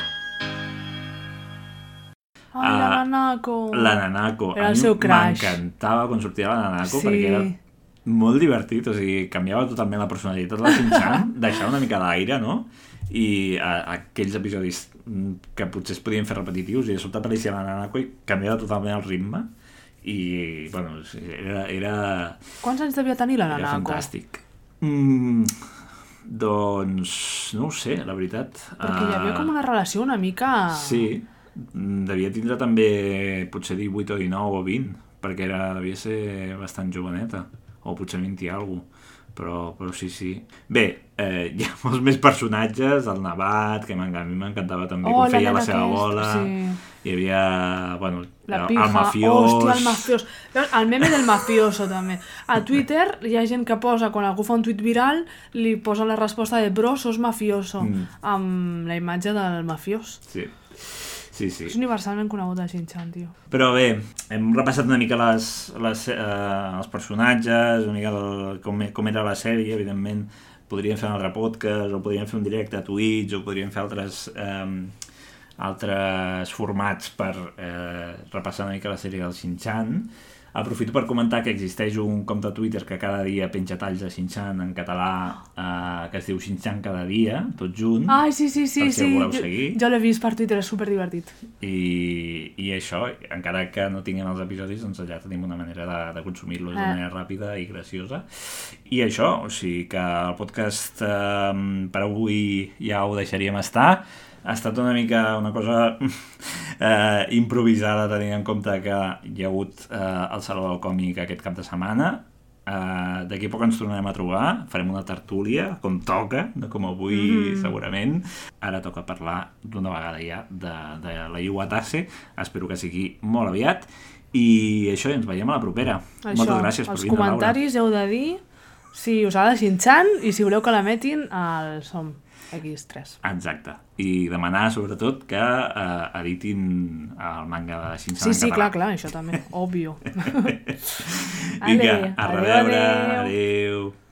Ai, la Nanako. La Nanako. Era el seu crush. M'encantava quan sortia la Nanako perquè era molt divertit, o sigui, canviava totalment la personalitat de la Shin-chan, deixava una mica d'aire, no? I aquells episodis que potser es podien fer repetitius i de sobte apareixia la Nanako i canviava totalment el ritme i, bueno, era... Quants anys devia tenir la Nanako? Era fantàstic. Doncs no ho sé, la veritat. Perquè hi havia com una relació una mica... Sí, devia tindre també potser 18 o 19 o 20, perquè devia ser bastant joveneta, o potser 20 i alguna cosa, però sí. Bé, hi ha molts més personatges, el Nabat, que a mi m'encantava també, quan feia la seva bola, hi havia, bueno, el mafiós... Hòstia, el mafiós. El meme del mafioso, també. A Twitter hi ha gent que posa, quan algú fa un tuit viral, li posa la resposta de bro, sos mafioso, amb la imatge del mafiós. Sí. És universalment conegut a Shin-chan, tio. Però bé, hem repassat una mica els personatges, una mica com era la sèrie, evidentment podríem fer un altre podcast, o podríem fer un directe a Twitch, o podríem fer altres formats per repassar una mica la sèrie del Shin-chan. Aprofito per comentar que existeix un compte Twitter que cada dia penja talls de Shin-chan en català, que es diu Shin-chan cada dia, tot junt. Ai, sí, per si el voleu seguir. Jo l'he vist per Twitter, és superdivertit. I això, encara que no tinguem els episodis, doncs allà tenim una manera de consumir-los de manera ràpida i graciosa. I això, o sigui que el podcast per avui ja ho deixaríem estar. Ha estat una mica una cosa improvisada, tenint en compte que hi ha hagut el Saló del Còmic aquest cap de setmana. D'aquí a poc ens tornarem a trobar, farem una tertúlia, com toca, no com avui segurament. Ara toca parlar d'una vegada ja de la Iwatase, espero que sigui molt aviat. I això, ens veiem a la propera. Moltes gràcies per vindre, Laura. Els comentaris heu de dir si us agrada Shin-chan i si voleu que l'emetin al Som X3. Exacte. I demanar, sobretot, que editin el manga de Shin-chan en català. Sí, clar, això també, òbvio. Vinga, a reveure, adéu.